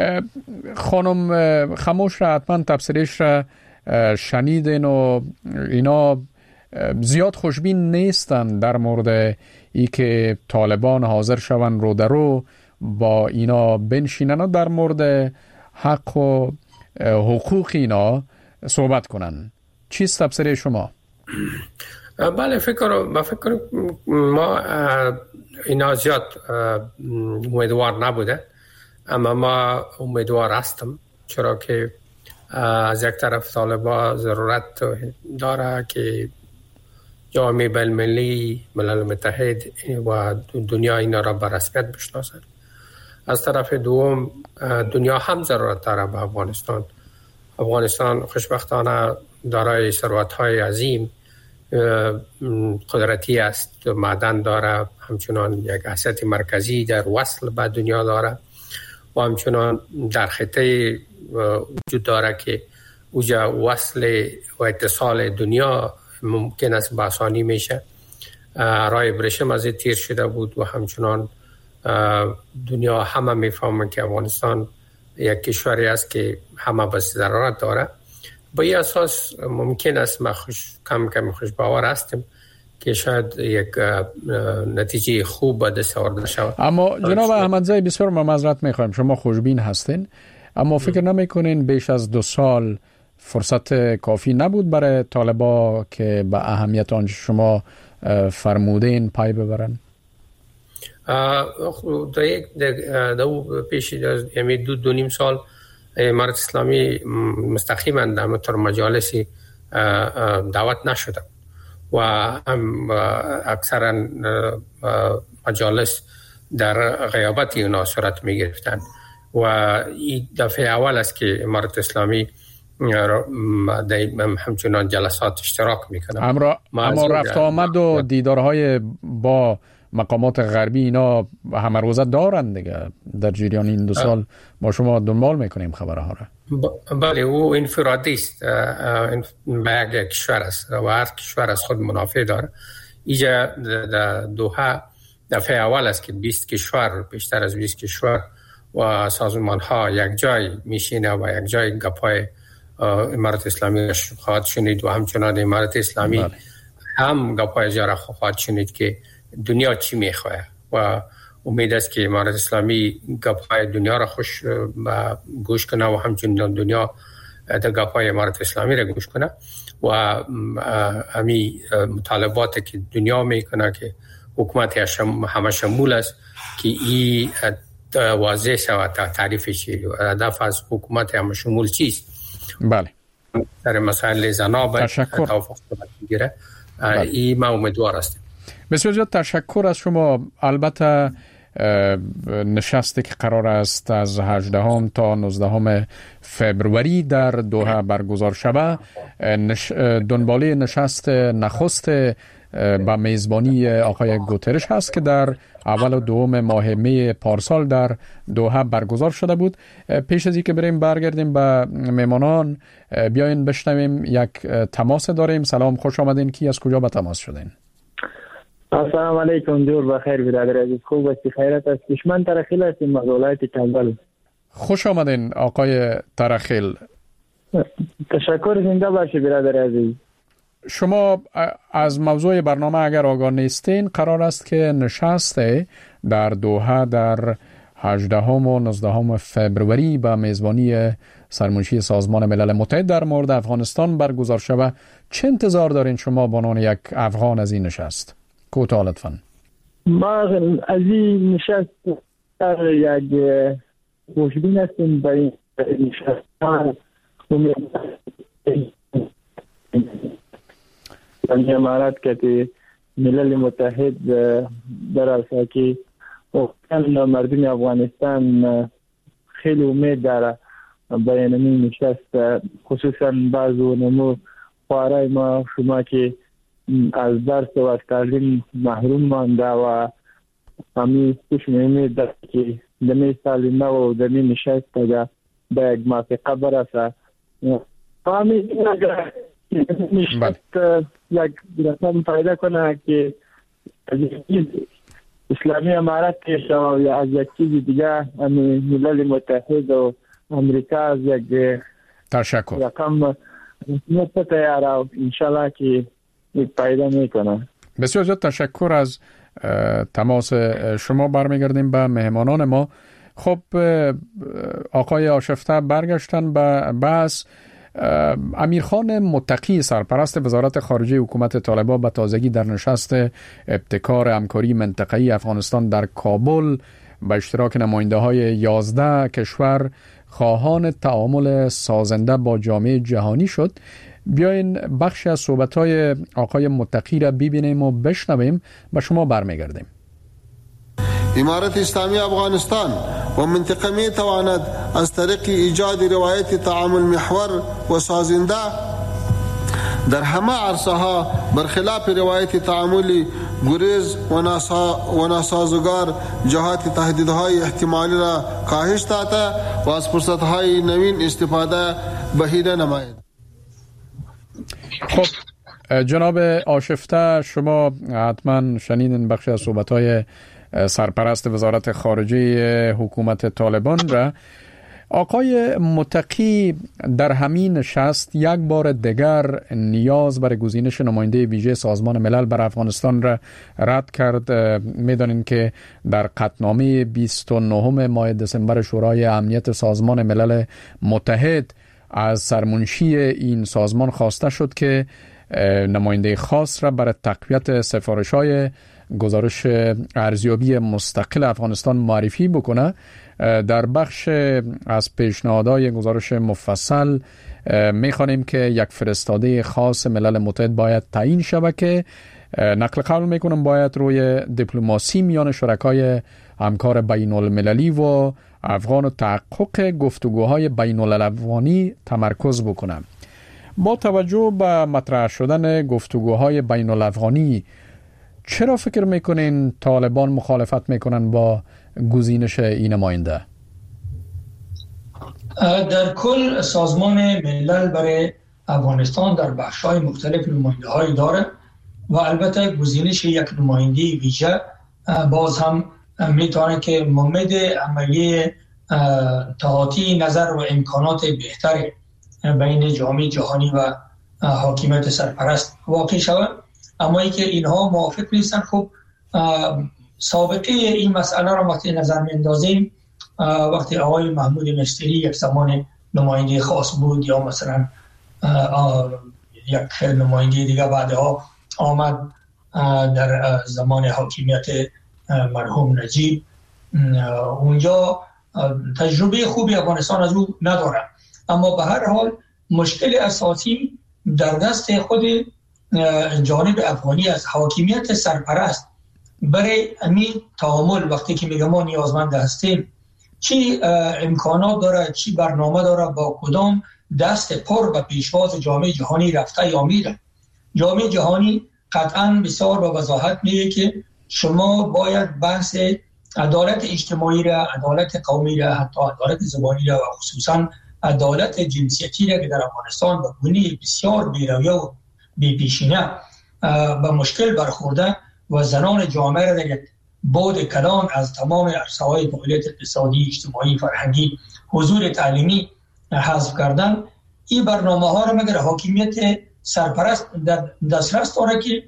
خانم خموش را حتما تبصریش را شنیدین و اینا زیاد خوشبین نیستن در مورد ای که طالبان حاضر شون رو در رو با اینا بنشینن و در مورد حق و حقوق اینا صحبت کنن. چیست تبصره شما؟ بله، فکر ما فکر ما اینا زیاد امیدوار نبوده، اما ما امیدوار هستم، چرا که از یک طرف طالبان ضرورت داره که جامعه بین‌المللی، ملل متحد و دنیا اینا را به رسمیت بشناسند از طرف دوم دنیا هم ضرورت داره به افغانستان. افغانستان خوشبختانه دارای ثروت‌های عظیم قدرتی است، معدن داره، همچنان یک اسید مرکزی در وصل به دنیا داره و همچنان در خطه وجود داره که اوجا وصل و اتصال دنیا ممکن است به آسانی میشه. رای برشم از تیر شده بود و همچنان دنیا همه میفهمن که افغانستان یک کشوری است که همه بس ضرورت داره. با این اساس ممکن است ما خوش کم کم خوش باور هستیم که شاید یک نتیجه خوب به دست آورده شود. اما جناب احمدزی بسیار معذرت میخوایم، شما خوشبین هستین، اما فکر نمیکنین بیش از دو سال فرصت کافی نبود برای طالبا که به اهمیت آنچه شما فرمودین پای ببرن؟ در یک دو پیش یعنی دو دو نیم سال امارت اسلامی مستقیما در مطور مجالسی دعوت نشده و اکثرا مجالس در غیابت اونا صورت می گرفتن و این دفعه اول است که امارت اسلامی همچنان جلسات اشتراک میکنه. اما, اما رفت آمد و دیدارهای با مقامات غربی اینا همه روزه دارن دیگه. در جریان این دو سال ما شما دنبال میکنیم خبرها را. بله او انفرادی است، به یک کشور است و هر کشور از خود منافع داره. اینجا در دوحه دفعه اول است که بیست کشور، بیشتر از بیست کشور و سازمان ها یک جای میشینه و یک جای گپای امارت اسلامی خواهد شنید و همچنان امارت اسلامی بله. هم گپای جا را خواهد شنید که دنیا چی میخواه و امید است که امارت اسلامی گپای دنیا را خوش گوش کنه و همچنان دنیا در گپای امارت اسلامی را گوش کنه و همی مطالباتی که دنیا میکنه که حکومت همه شمول است که این واضح شود تعریف چی و هدف از حکومت همه شمول چیست. بله. در مسائل زنا باید توافق بگیره. این ما امیدوار هستیم. بسیار زیاد تشکر از شما. البته نشستی که قرار است از هجدهم تا نوزدهم فبروری در دوحه برگزار شود نش... دنباله نشست نخست با میزبانی آقای گوترش هست که در اول و دوم ماه می پارسال در دوحه برگزار شده بود. پیش از اینکه بریم برگردیم به میمانان بیاین بشنویم یک تماس داریم. سلام، خوش آمدین. کی از کجا به تماس شدین؟ السلام علیکم، جور بخیر برادر عزیز، خوب هستی؟ خیرت است؟ دشمن ترخیل هستیم از ولایت کابل. خوش آمدین آقای ترخیل. تشکر، زنده باشی برادر عزیز. شما از موضوع برنامه اگر آگاه نیستین، قرار است که نشست در دوحه در هجدهم و نوزدهم فبروری با میزبانی سرمنشی سازمان ملل متحد در مورد افغانستان برگزار شود. چه انتظار دارین شما به عنوان یک افغان از این نشست؟ کوتاه لطفاً. ما از این نشست یک خوشبین هستیم به این نشست. این امارت که ملل متحد در اصلا که مردم افغانستان خیلی امید داره به این نشست، خصوصا بعض نمو خوارای ما شما که از درس و از تعلیم محروم مانده و همی خوش امید داره که دمی سال نو و دمی نشست تا به یک موافقه برسه. همی نشست یک رسم پیدا کنه که اسلامی امارت یا از یک چیز دیگه ملل متحد و امریکا از یک تشکر رقم رسمیت تیاره و انشالله که پیدا میکنه. بسیار زیاد تشکر از تماس شما. برمیگردیم به مهمانان ما. خب آقای آشفته برگشتن به بحث. امیرخان متقی سرپرست وزارت خارجه حکومت طالبان به تازگی در نشست ابتکار همکاری منطقه‌ای افغانستان در کابل به اشتراک نماینده های یازده کشور خواهان تعامل سازنده با جامعه جهانی شد. بیاین بخشی از صحبت‌های آقای متقی را ببینیم و بشنویم و شما برمیگردیم. امارت اسلامی افغانستان و منطقه می تواند از طریق ایجاد روایت تعامل محور و سازنده در همه عرصه ها برخلاف روایت تعاملی گریز و ناسازگار جهات تهدیدهای احتمالی را کاهش داده و از فرصتهای نوین استفاده بهینه نماید. خب جناب آشفته، شما حتما شنیدین بخشی از صحبت‌های سرپرست وزارت خارجه حکومت طالبان را. آقای متقی در همین نشست یک بار دیگر نیاز برای گزینش نماینده ویژه سازمان ملل بر افغانستان را رد کرد. میدانین که در قطعنامه بیست و نهم ماه دسامبر شورای امنیت سازمان ملل متحد از سرمنشی این سازمان خواسته شد که نماینده خاص را برای تقویت سفارش‌های گزارش ارزیابی مستقل افغانستان معرفی بکنه. در بخش از پیشنهادهای گزارش مفصل میخوانیم که یک فرستاده خاص ملل متحد باید تعیین شود که نقل قول میکنم باید روی دیپلماسی میان شرکای همکار بین المللی و افغان و تحقق گفتگوهای بین الافغانی تمرکز بکنم. با توجه به مطرح شدن گفتگوهای بین الافغانی، چرا فکر میکنین طالبان مخالفت میکنن با گزینش این نماینده؟ در کل سازمان ملل برای افغانستان در بخش‌های مختلف نماینده‌هایی داره و البته گزینش یک نماینده ویژه باز هم میتونه که ممد عملی تحاطی نظر و امکانات بهتر بین جامعه جهانی و حاکمیت سرپرست واقع شود. اما ای که اینها موافق نیستن، خب سابقه این مسئله را وقتی نظر می‌اندازیم، وقتی آقای محمود مستری یک زمان نماینده خاص بود یا مثلا یک نماینده دیگه بعدها آمد در زمان حاکمیت مرحوم نجیب، اونجا تجربه خوبی افغانستان از او نداره. اما به هر حال مشکل اساسی در دست خود جانب افغانی از حاکمیت سرپرست برای همین تعامل وقتی که میگم ما نیازمند هستیم، چی امکانات داره، چی برنامه داره، با کدام دست پر و پیشواز جامعه جهانی رفته یا میره. جامعه جهانی قطعا بسیار با وضاحت میگه که شما باید بحث عدالت اجتماعی را، عدالت قومی را، حتی عدالت زبانی را و خصوصا عدالت جنسیتی را که در افغانستان به گونه بسیار بی‌رویه و بی‌پیشینه به مشکل برخورده و زنان جامعه را در بعد کلان از تمام عرصه‌های فعالیت اقتصادی، اجتماعی، فرهنگی، حضور تعلیمی حذف کردن، این برنامه‌ها را مگر حاکمیت سرپرست در دسترس داره که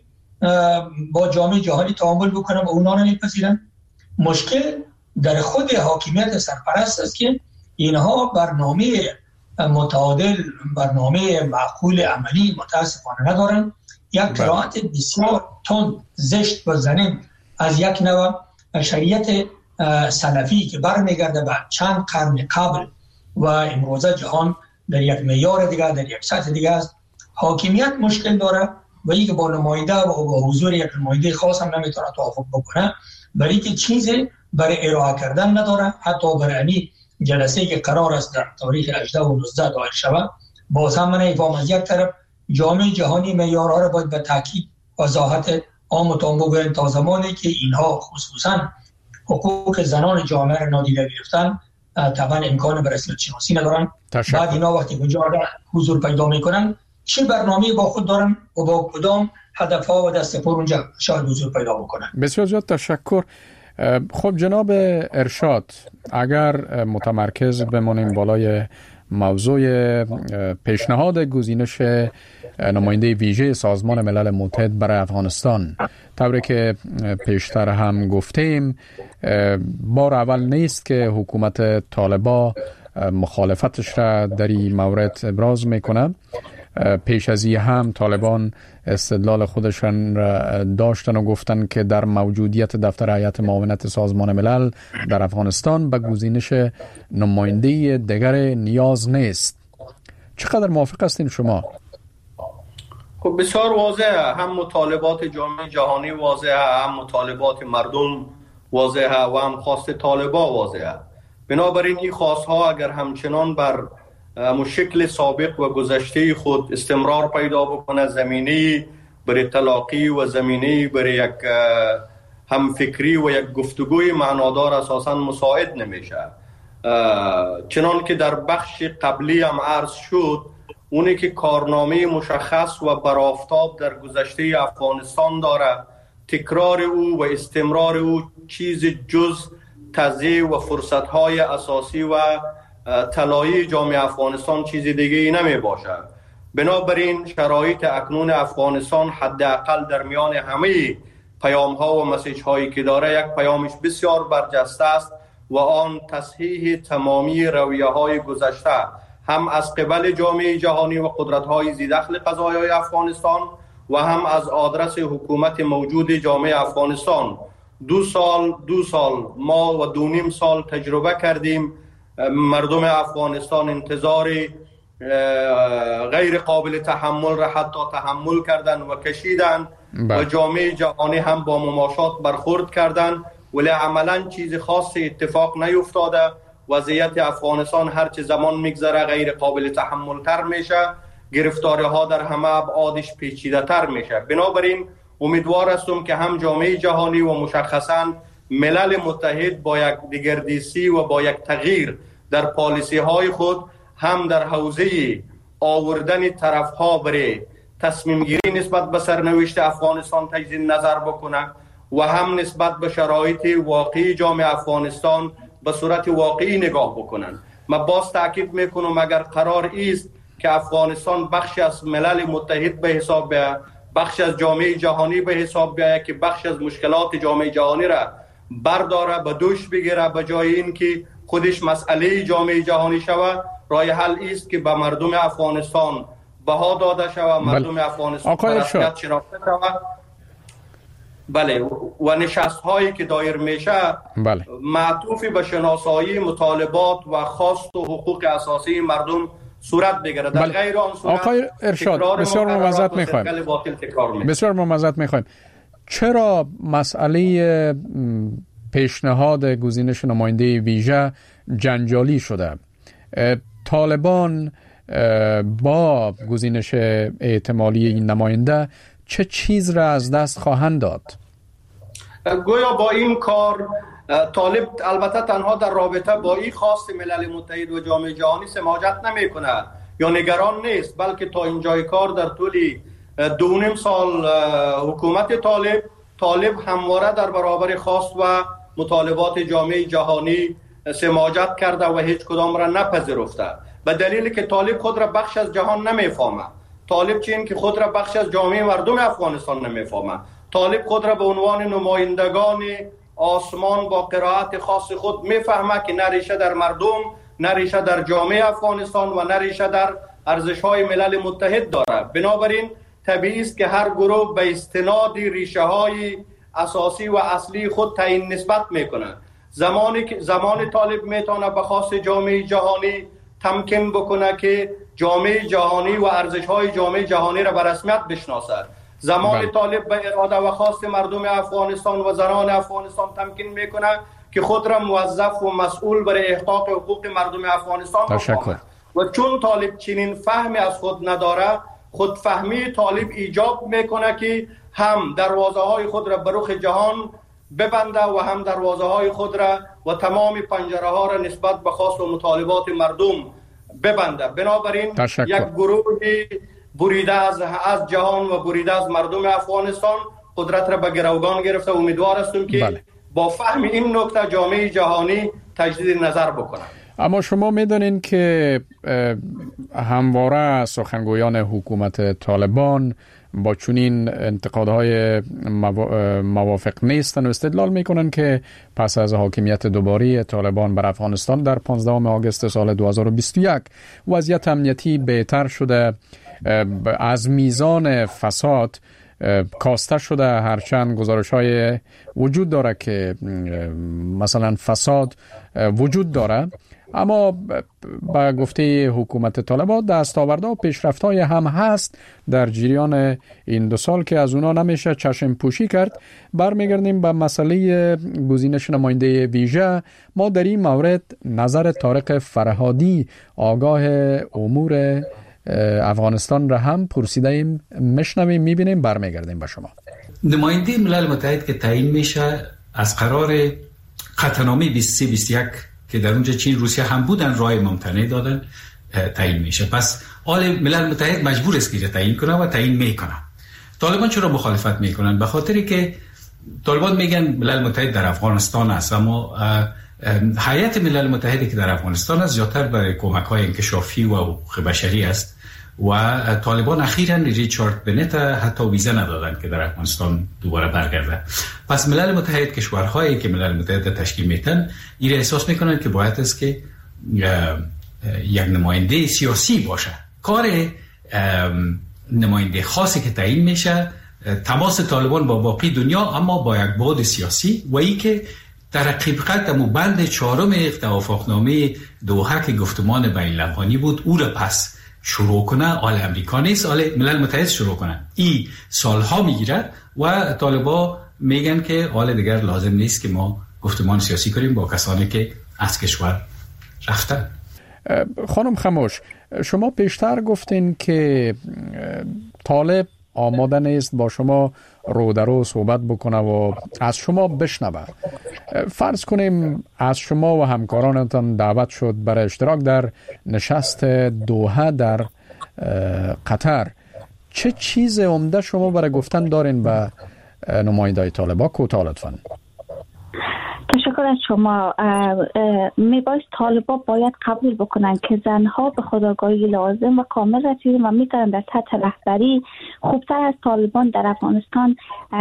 با جامعه جهانی تعامل بکنه و اونا را نمی‌پذیرن. مشکل در خود حاکمیت سرپرست است که اینها برنامه متعادل، برنامه معقول عملی متاسفانه ندارن. یک قرائت بسیار تند، زشت و ذلیل از یک نوع شریعت سلفی که برمیگرده به چند قرن قبل و امروزه جهان در یک معیار دیگه، در یک سطح دیگه است. حاکمیت مشکل داره و اینکه با نماینده و با حضور یک نماینده خاص هم نمیتونه توافق بکنه، برای که چیزی برای ارائه کردن نداره. حتی برای جلسه که قرار است در تاریخ هجده و نوزده دایر شود، باز هم من ایفام از یک طرف جامعه جهانی معیارها را باید به تاکید وضاحت عام و تام بگویند تا زمانی که اینها خصوصا حقوق زنان جامعه را نادیده گرفتن طبعا امکان بررسی شناسی ندارن. تشکر. بعد اینا وقتی اونجا حضور پیدا میکنن چه برنامه‌ای با خود دارن و با کدام هدفها و دست پر اونجا شاید حضور پیدا بکنن. بسیار زیاد تشکر. خب جناب ارشاد، اگر متمرکز بمانیم بالای موضوع پیشنهاد گزینش نماینده ویژه سازمان ملل متحد برای افغانستان، طوری که پیشتر هم گفتیم بار اول نیست که حکومت طالبان مخالفتش را در این مورد ابراز میکنه. پیش از این هم طالبان استدلال خودشان را داشتن و گفتن که در موجودیت دفتر هیئت معاونت سازمان ملل در افغانستان به گزینش نماینده دیگر نیاز نیست. چقدر موافق هستین شما؟ خب بسیار واضحه، هم مطالبات جامعه جهانی واضحه، هم مطالبات مردم واضحه و هم خواست طالبا واضحه. بنابراین این خواستها اگر همچنان بر شکل سابق و گذشته خود استمرار پیدا بکنه، زمینه برای تلاقی و زمینه برای یک همفکری و یک گفتگوی معنادار اساساً مساعد نمیشه. چنان که در بخش قبلی هم عرض شد، اونی که کارنامه مشخص و برآفتاب در گذشته افغانستان داره، تکرار او و استمرار او چیز جز تضییع و فرصت‌های اساسی و طلایی جامعه افغانستان چیز دیگه ای نمی باشد. بنابراین شرایط اکنون افغانستان حداقل در میان همه پیام‌ها و مسیج‌هایی که داره، یک پیامش بسیار برجسته است و آن تصحیح تمامی رویه‌های گذشته هم از قبل جامعه جهانی و قدرت‌های ذی‌دخل قضایای افغانستان و هم از آدرس حکومت موجود جامعه افغانستان. دو سال دو سال ما و دو نیم سال تجربه کردیم. مردم افغانستان انتظار غیر قابل تحمل را حتی تحمل کردن و کشیدن و جامعه جهانی هم با مماشات برخورد کردن، ولی عملا چیز خاصی اتفاق نیفتاده. وضعیت افغانستان هر چه زمان میگذره غیر قابل تحمل تر میشه، گرفتاری ها در همه ابعادش پیچیده تر میشه. بنابراین امیدوار هستم که هم جامعه جهانی و مشخصاً ملل متحد با یک دگردیسی و با یک تغییر در پالیسی های خود هم در حوزه آوردن طرف ها برای تصمیم گیری نسبت به سرنوشت افغانستان تجدید نظر بکنه و هم نسبت به شرایط واقعی جامعه افغانستان به صورت واقعی نگاه بکنن. من باز تاکید میکنم اگر قرار است که افغانستان بخش از ملل متحد به حساب بیاید، بخش از جامعه جهانی به حساب بیاید که بخش از مشکلات جامعه جهانی را برداره به دوش بگیره، به جای این که خودش مسئله جامعه جهانی شود، راه حل است که به مردم افغانستان بها داده شود، مردم بله. افغانستان رسمیت شناخته شود. بله و نشست هایی که دایر میشه بله. معطوف به شناسایی مطالبات و خواست و حقوق اساسی مردم صورت بگیره. در بله. غیر آن صورت آقای ارشاد بسیار ممزد میخوایم بسیار ممزد میخوایم چرا مسئله پیشنهاد گزینش نماینده ویژه جنجالی شده؟ طالبان با گزینش احتمالی این نماینده چه چیز را از دست خواهند داد؟ گویا با این کار طالب البته تنها در رابطه با این خواست ملل متحد و جامعه جهانی سماجت نمی کنه یا نگران نیست، بلکه تا اینجای کار در طول دو نیم سال حکومت طالب طالب همواره در برابر خواست و مطالبات جامعه جهانی سماجت کرده و هیچ کدام را نپذیرفته، به دلیلی که طالب خود را بخش از جهان نمیفهمه. طالب چین که خود را بخش از جامعه مردم افغانستان نمیفهمه. طالب خود را به عنوان نمایندگان آسمان با قرائت خاص خود میفهمه که نریشه در مردم، نریشه در جامعه افغانستان و نریشه در ارزش‌های ملل متحد داره. بنابراین طبیعی است که هر گروه به استناد ریشه‌های اساسی و اصلی خود تعیین نسبت میکنه. زمانی که زمان طالب میتونه به خواست جامعه جهانی تمکین بکنه که جامعه جهانی و ارزش‌های جامعه جهانی را به رسمیت بشناسد. زمان بله. طالب به اراده و خواست مردم افغانستان و زنان افغانستان تمکین میکنه که خود را موظف و مسئول برای احقاق حقوق مردم افغانستان بفهمد. و چون طالب چنین فهمی از خود نداره، خودفهمی طالب ایجاب میکنه که هم دروازه های خود را به رخ جهان ببنده و هم دروازه های خود را و تمام پنجره ها را نسبت به خواست و مطالبات مردم ببنده. بنابراین تشکر. یک گروه بریده از از جهان و بریده از مردم افغانستان قدرت را به گروگان گرفته. امیدوار هستم که بله. با فهم این نکته جامعه جهانی تجدید نظر بکنه. اما شما میدونین که همواره سخنگویان حکومت طالبان با چنین انتقادهای موافق نیستن و استدلال میکنن که پس از حاکمیت دوباره طالبان بر افغانستان در پانزدهم آگوست سال دو هزار و بیست و یک وضعیت امنیتی بهتر شده، از میزان فساد کاسته شده، هرچند گزارش های وجود داره که مثلا فساد وجود داره، اما با گفته حکومت طالبان دستاوردها و پیشرفت‌های هم هست در جریان این دو سال که از اونا نمیشه چشم پوشی کرد. برمیگردیم به مسئله گزینش نماینده ویژه. ما در این مورد نظر طارق فرهادی آگاه امور افغانستان را هم پرسیده ایم، میشنویم، میبینیم، برمیگردیم به شما. نماینده ملل متحد که تعیین میشه از قرار قطعنامه بیست و سه بیست و یک که در اونجا چین روسیه هم بودن رای ممتنع دادن تعیین میشه. پس آل ملل متحد مجبور است که تعیین کنه و تعیین میکنه. طالبان چرا مخالفت میکنن؟ به خاطری که طالبان میگن ملل متحد در افغانستان است، اما هیئت ملل متحد که در افغانستان است زیادتر برای کمک‌های انکشافی و حقوق بشری است و طالبان اخیراً ریچارد بنت حتی ویزا ندادن که در افغانستان دوباره برگرده. پس ملل متحد، کشورهایی که ملل متحد تشکیل میدن، این احساس میکنن که باید است که یک نماینده سیاسی باشه. کار نماینده خاصی که تعیین میشه تماس طالبان با باقی دنیا، اما با یک بعد سیاسی و ای که در حقیقت امو بند چهارم توافقنامه دوحه که گفتمان بین الاقوانی بود او را پس شروع کنه. آل امریکا نیست، آل ملل متحد شروع کنه. این سالها میگیره و طالبا میگن که آل دیگر لازم نیست که ما گفتمان سیاسی کنیم با کسانی که از کشور رفتن. خانم خموش، شما پیشتر گفتین که طالب آماده نیست با شما رو در رو صحبت بکنه و از شما بشنوه. فرض کنیم از شما و همکارانتان دعوت شد برای اشتراک در نشست دوحه در قطر. چه چیز عمده شما برای گفتن دارین به نماینده‌های طالبان؟ کوتاه لطفاً. تشکر از شما. میبایست طالبان باید قبول بکنن که زنها به خودآگاهی لازم و کامل رسیدن و میتونن در سطح رهبری خوبتر از طالبان در افغانستان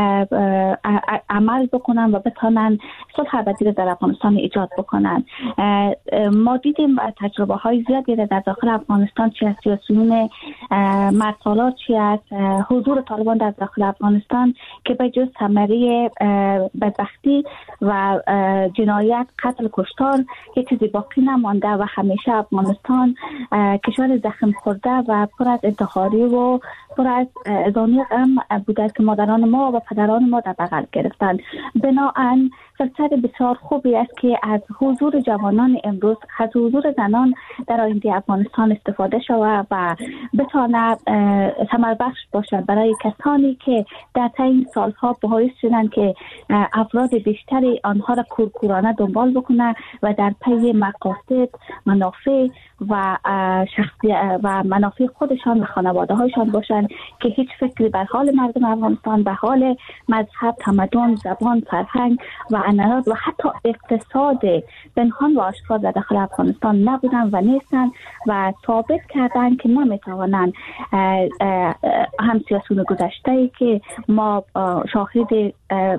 عمل بکنن و بتونن صلح ابدی در افغانستان ایجاد بکنن. ما دیدیم تجربه های زیادی در داخل افغانستان، چه از سیاسیون مرسالات چه از حضور طالبان در داخل افغانستان که به جز ثمره بدبختی و جنایت، قتل، کشتار یک چیزی باقی نمانده و همیشه افغانستان کشور زخم خورده و پر از انتحاری و پر از ازانی غم بوده که مادران ما و پدران ما در بغل گرفتن. بنابراین فرصت بسیار خوبی است که از حضور جوانان امروز، از حضور زنان در آینده افغانستان استفاده شود و بتواند ثمر بخش باشد برای کسانی که در طی سالها باعث شدند که افراد بیشتری آنها را کورکورانه دنبال بکنه و در پی مقاصد، منافع و شخصی و منافع خودشان و خانواده هایشان باشند که هیچ فکری بر حال مردم افغانستان، به حال مذهب، تمدن، زبان، فرهنگ و عنعنات و حتی اقتصاد پنهان و آشکار در داخل افغانستان نبودن و نیستن و ثابت کردن که نمیتوانند هم سیاسون گذشته که ما شاهد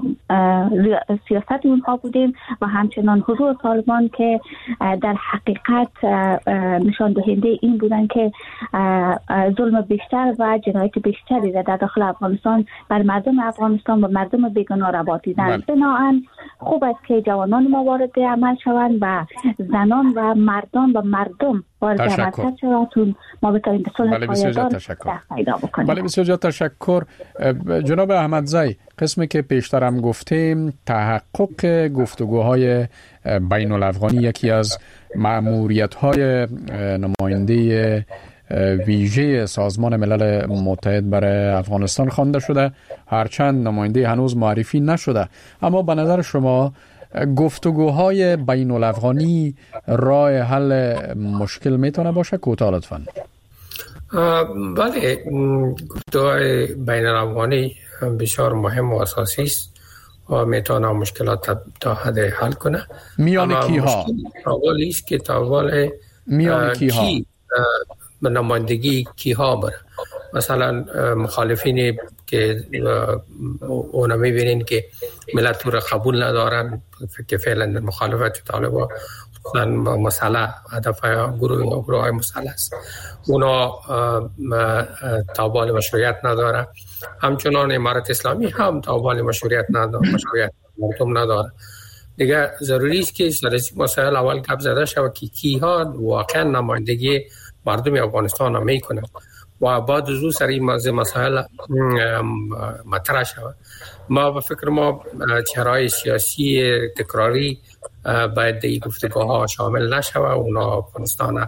سیاست اونها بودیم و همچنان حضور طالبان که در حقیقت نشان دهنده این بودن که ظلم بیشتر و جنایت بیشتری در داخل افغانستان بر مردم افغانستان و مردم بیگناه روا دیدند. بنابراین خوب است که جوانان ما وارد عمل شوند و زنان و مردان و مردم وارد عمل شوند. ما بتوانیم صلح پایدار پیدا بکنیم. بله، بسیار زیاد تشکر. جناب احمدزی، قسمی که پیشتر هم گفتیم تحقق گفتگوهای بین الافغانی یکی از مأموریت‌های نماینده ویژه سازمان ملل متحد برای افغانستان خوانده شده، هرچند نماینده هنوز معرفی نشده. اما به نظر شما گفتگوهای بین الافغانی راه حل مشکل میتونه باشه؟ کوتاه لطفاً. بله، گفتگوهای بین الافغانی بسیار مهم و اساسی است و میتونه مشکلات تا حد حل کنه. میان کی ها؟ اولی است که تاول میان کی ها؟ به نمایندگی کی ها بره. مثلا مخالفین که اونا میبینین که ملت رو قبول ندارن که فعلا در مخالفت طالبان مثلا مسئله هدف گروه گروه های مسئله است، اونا تابال مشروعیت نداره. همچنان امارت اسلامی هم تابال مشروعیت نداره، مشروعیت مردم نداره. دیگه ضروری است که سر این مسائل اول گپ زده شود که کیها واقعا نمایندگی مردم افغانستان را میکنند و بعد از او سر این مسائل مطرح شود. ما به فکر ما چهرهای سیاسی تکراری باید در این گفتگوها شامل نشود. اونا افغانستان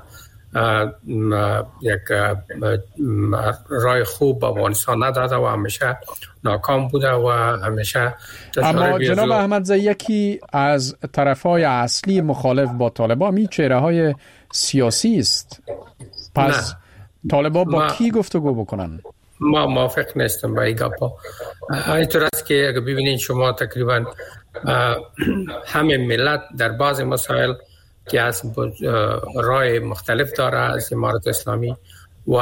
یک رای خوب به افغانستان نداده و همیشه ناکام بوده و همیشه. اما جناب احمدزی، یکی از طرفهای اصلی مخالف با طالبان می چهره های سیاسی است. پس نه. طالبان با ما... کی گفتگو بکنن؟ ما موافق نیستم با این گپا. اینطور است که اگر ببینید شما تقریبا همه ملت در بعض مسائل که از رای مختلف داره از امارت اسلامی و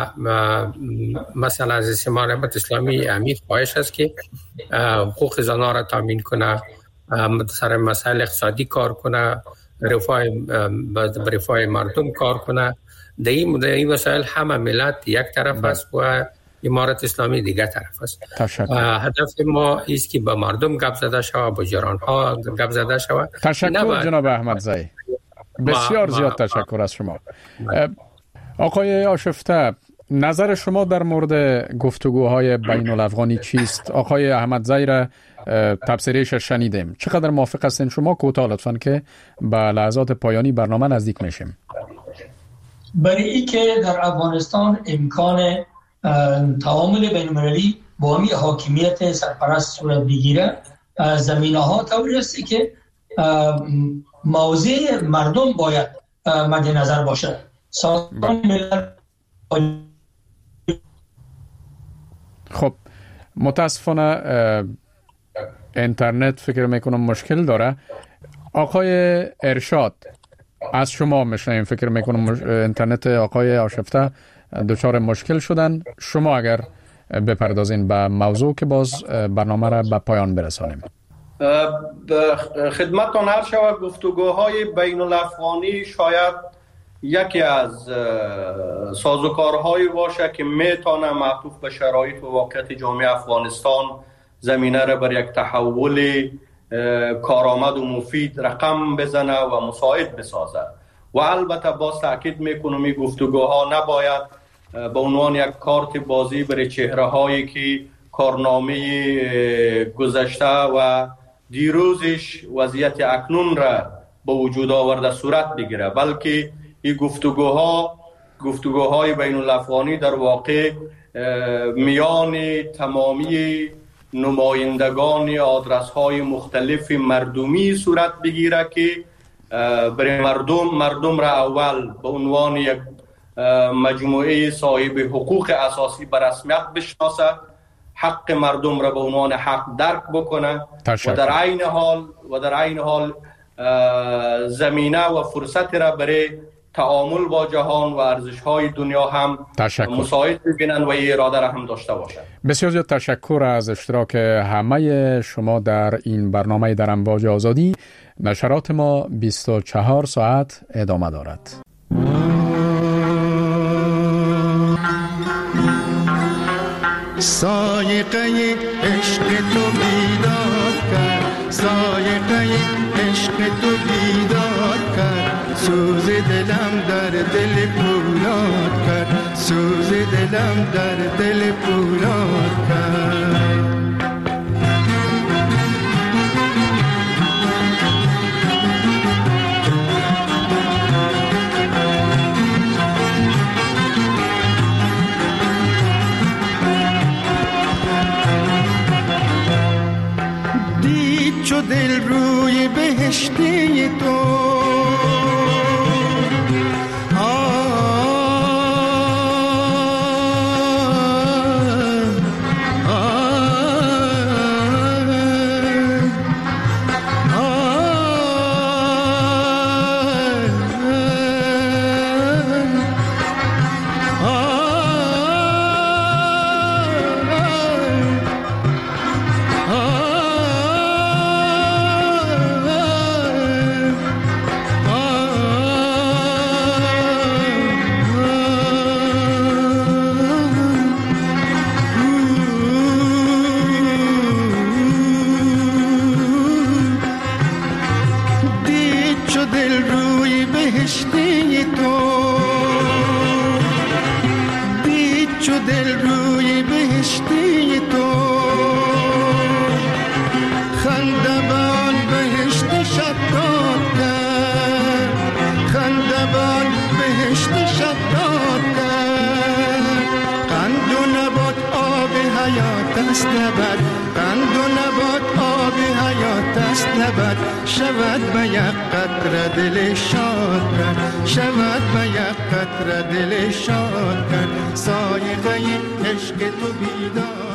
مثلا از امارت اسلامی امید خواهش است که حقوق زنان را تامین کنه، سر مسائل اقتصادی کار کنه، رفاه رفاه مردم کار کنه. در این این مسائل همه ملت یک طرف است و امارت اسلامی دیگر طرف است. هدف ما است که با مردم گپ زده شود، با جران ها گپ زده شود. تشکر جناب احمدزی، بسیار زیاد تشکر از شما. آقای آشفته، نظر شما در مورد گفتگوهای بین الافغانی چیست؟ آقای احمدزی را تبصرهش شنیدیم، چقدر موافق هستین شما؟ کوتاه لطفاً که به لحظات پایانی برنامه نزدیک میشیم. برای این که در افغانستان امکان تعامل بین المللی با همی حاکمیت سرپرست صورت بگیره، زمینه ها طوری است که موضع مردم باید مد نظر باشه. خب متاسفانه اینترنت فکر میکنم مشکل داره. آقای ارشاد، از شما میشنیم. فکر میکنم مش... اینترنت آقای آشفته دچار مشکل شدن. شما اگر بپردازین به موضوع که باز برنامه را به پایان برسانیم. خدمتتان عرض شود گفتگوهای بین الافغانی شاید یکی از سازوکارهایی باشه که میتونه معطوف به شرایط و واقعیت جامعه افغانستان زمینه را بر یک تحول کارآمد و مفید رقم بزنه و مساعد بسازه. و البته باز تاکید میکنم این گفتگوها نباید به عنوان یک کارت بازی برای چهره هایی که کارنامه گذشته و دیروزش وضعیت اکنون را به وجود آورده صورت بگیره، بلکه این گفتگوها گفتگوهای بین الافغانی در واقع میان تمامی نمایندگان آدرس های مختلف مردمی صورت بگیره که برای مردم مردم را اول به عنوان یک مجموعه صاحب حقوق اساسی به رسمیت بشناسه، حق مردم را به عنوان حق درک بکنه و در عین حال و در عین حال زمینه و فرصت را برای تعامل با جهان و ارزش‌های دنیا هم مساعد ببینن و اراده را هم داشته باشند. بسیار زیاد تشکر از اشتراک همه شما در این برنامه در امواج آزادی. نشرات ما بیست و چهار ساعت ادامه دارد. سایقه عشق تو بیدار کرد، سایقه عشق تو بیدار کرد، سوز دلم در دل پولاد کرد، سوز دلم در دل پولاد کرد. چو دل روی بهشتی تو لبد، قند و نبات آب حیات است لبد، شود به یک قطره دل شاد کرد، شود به یک قطره دل شاد کرد، سایقه عشق تو بیدار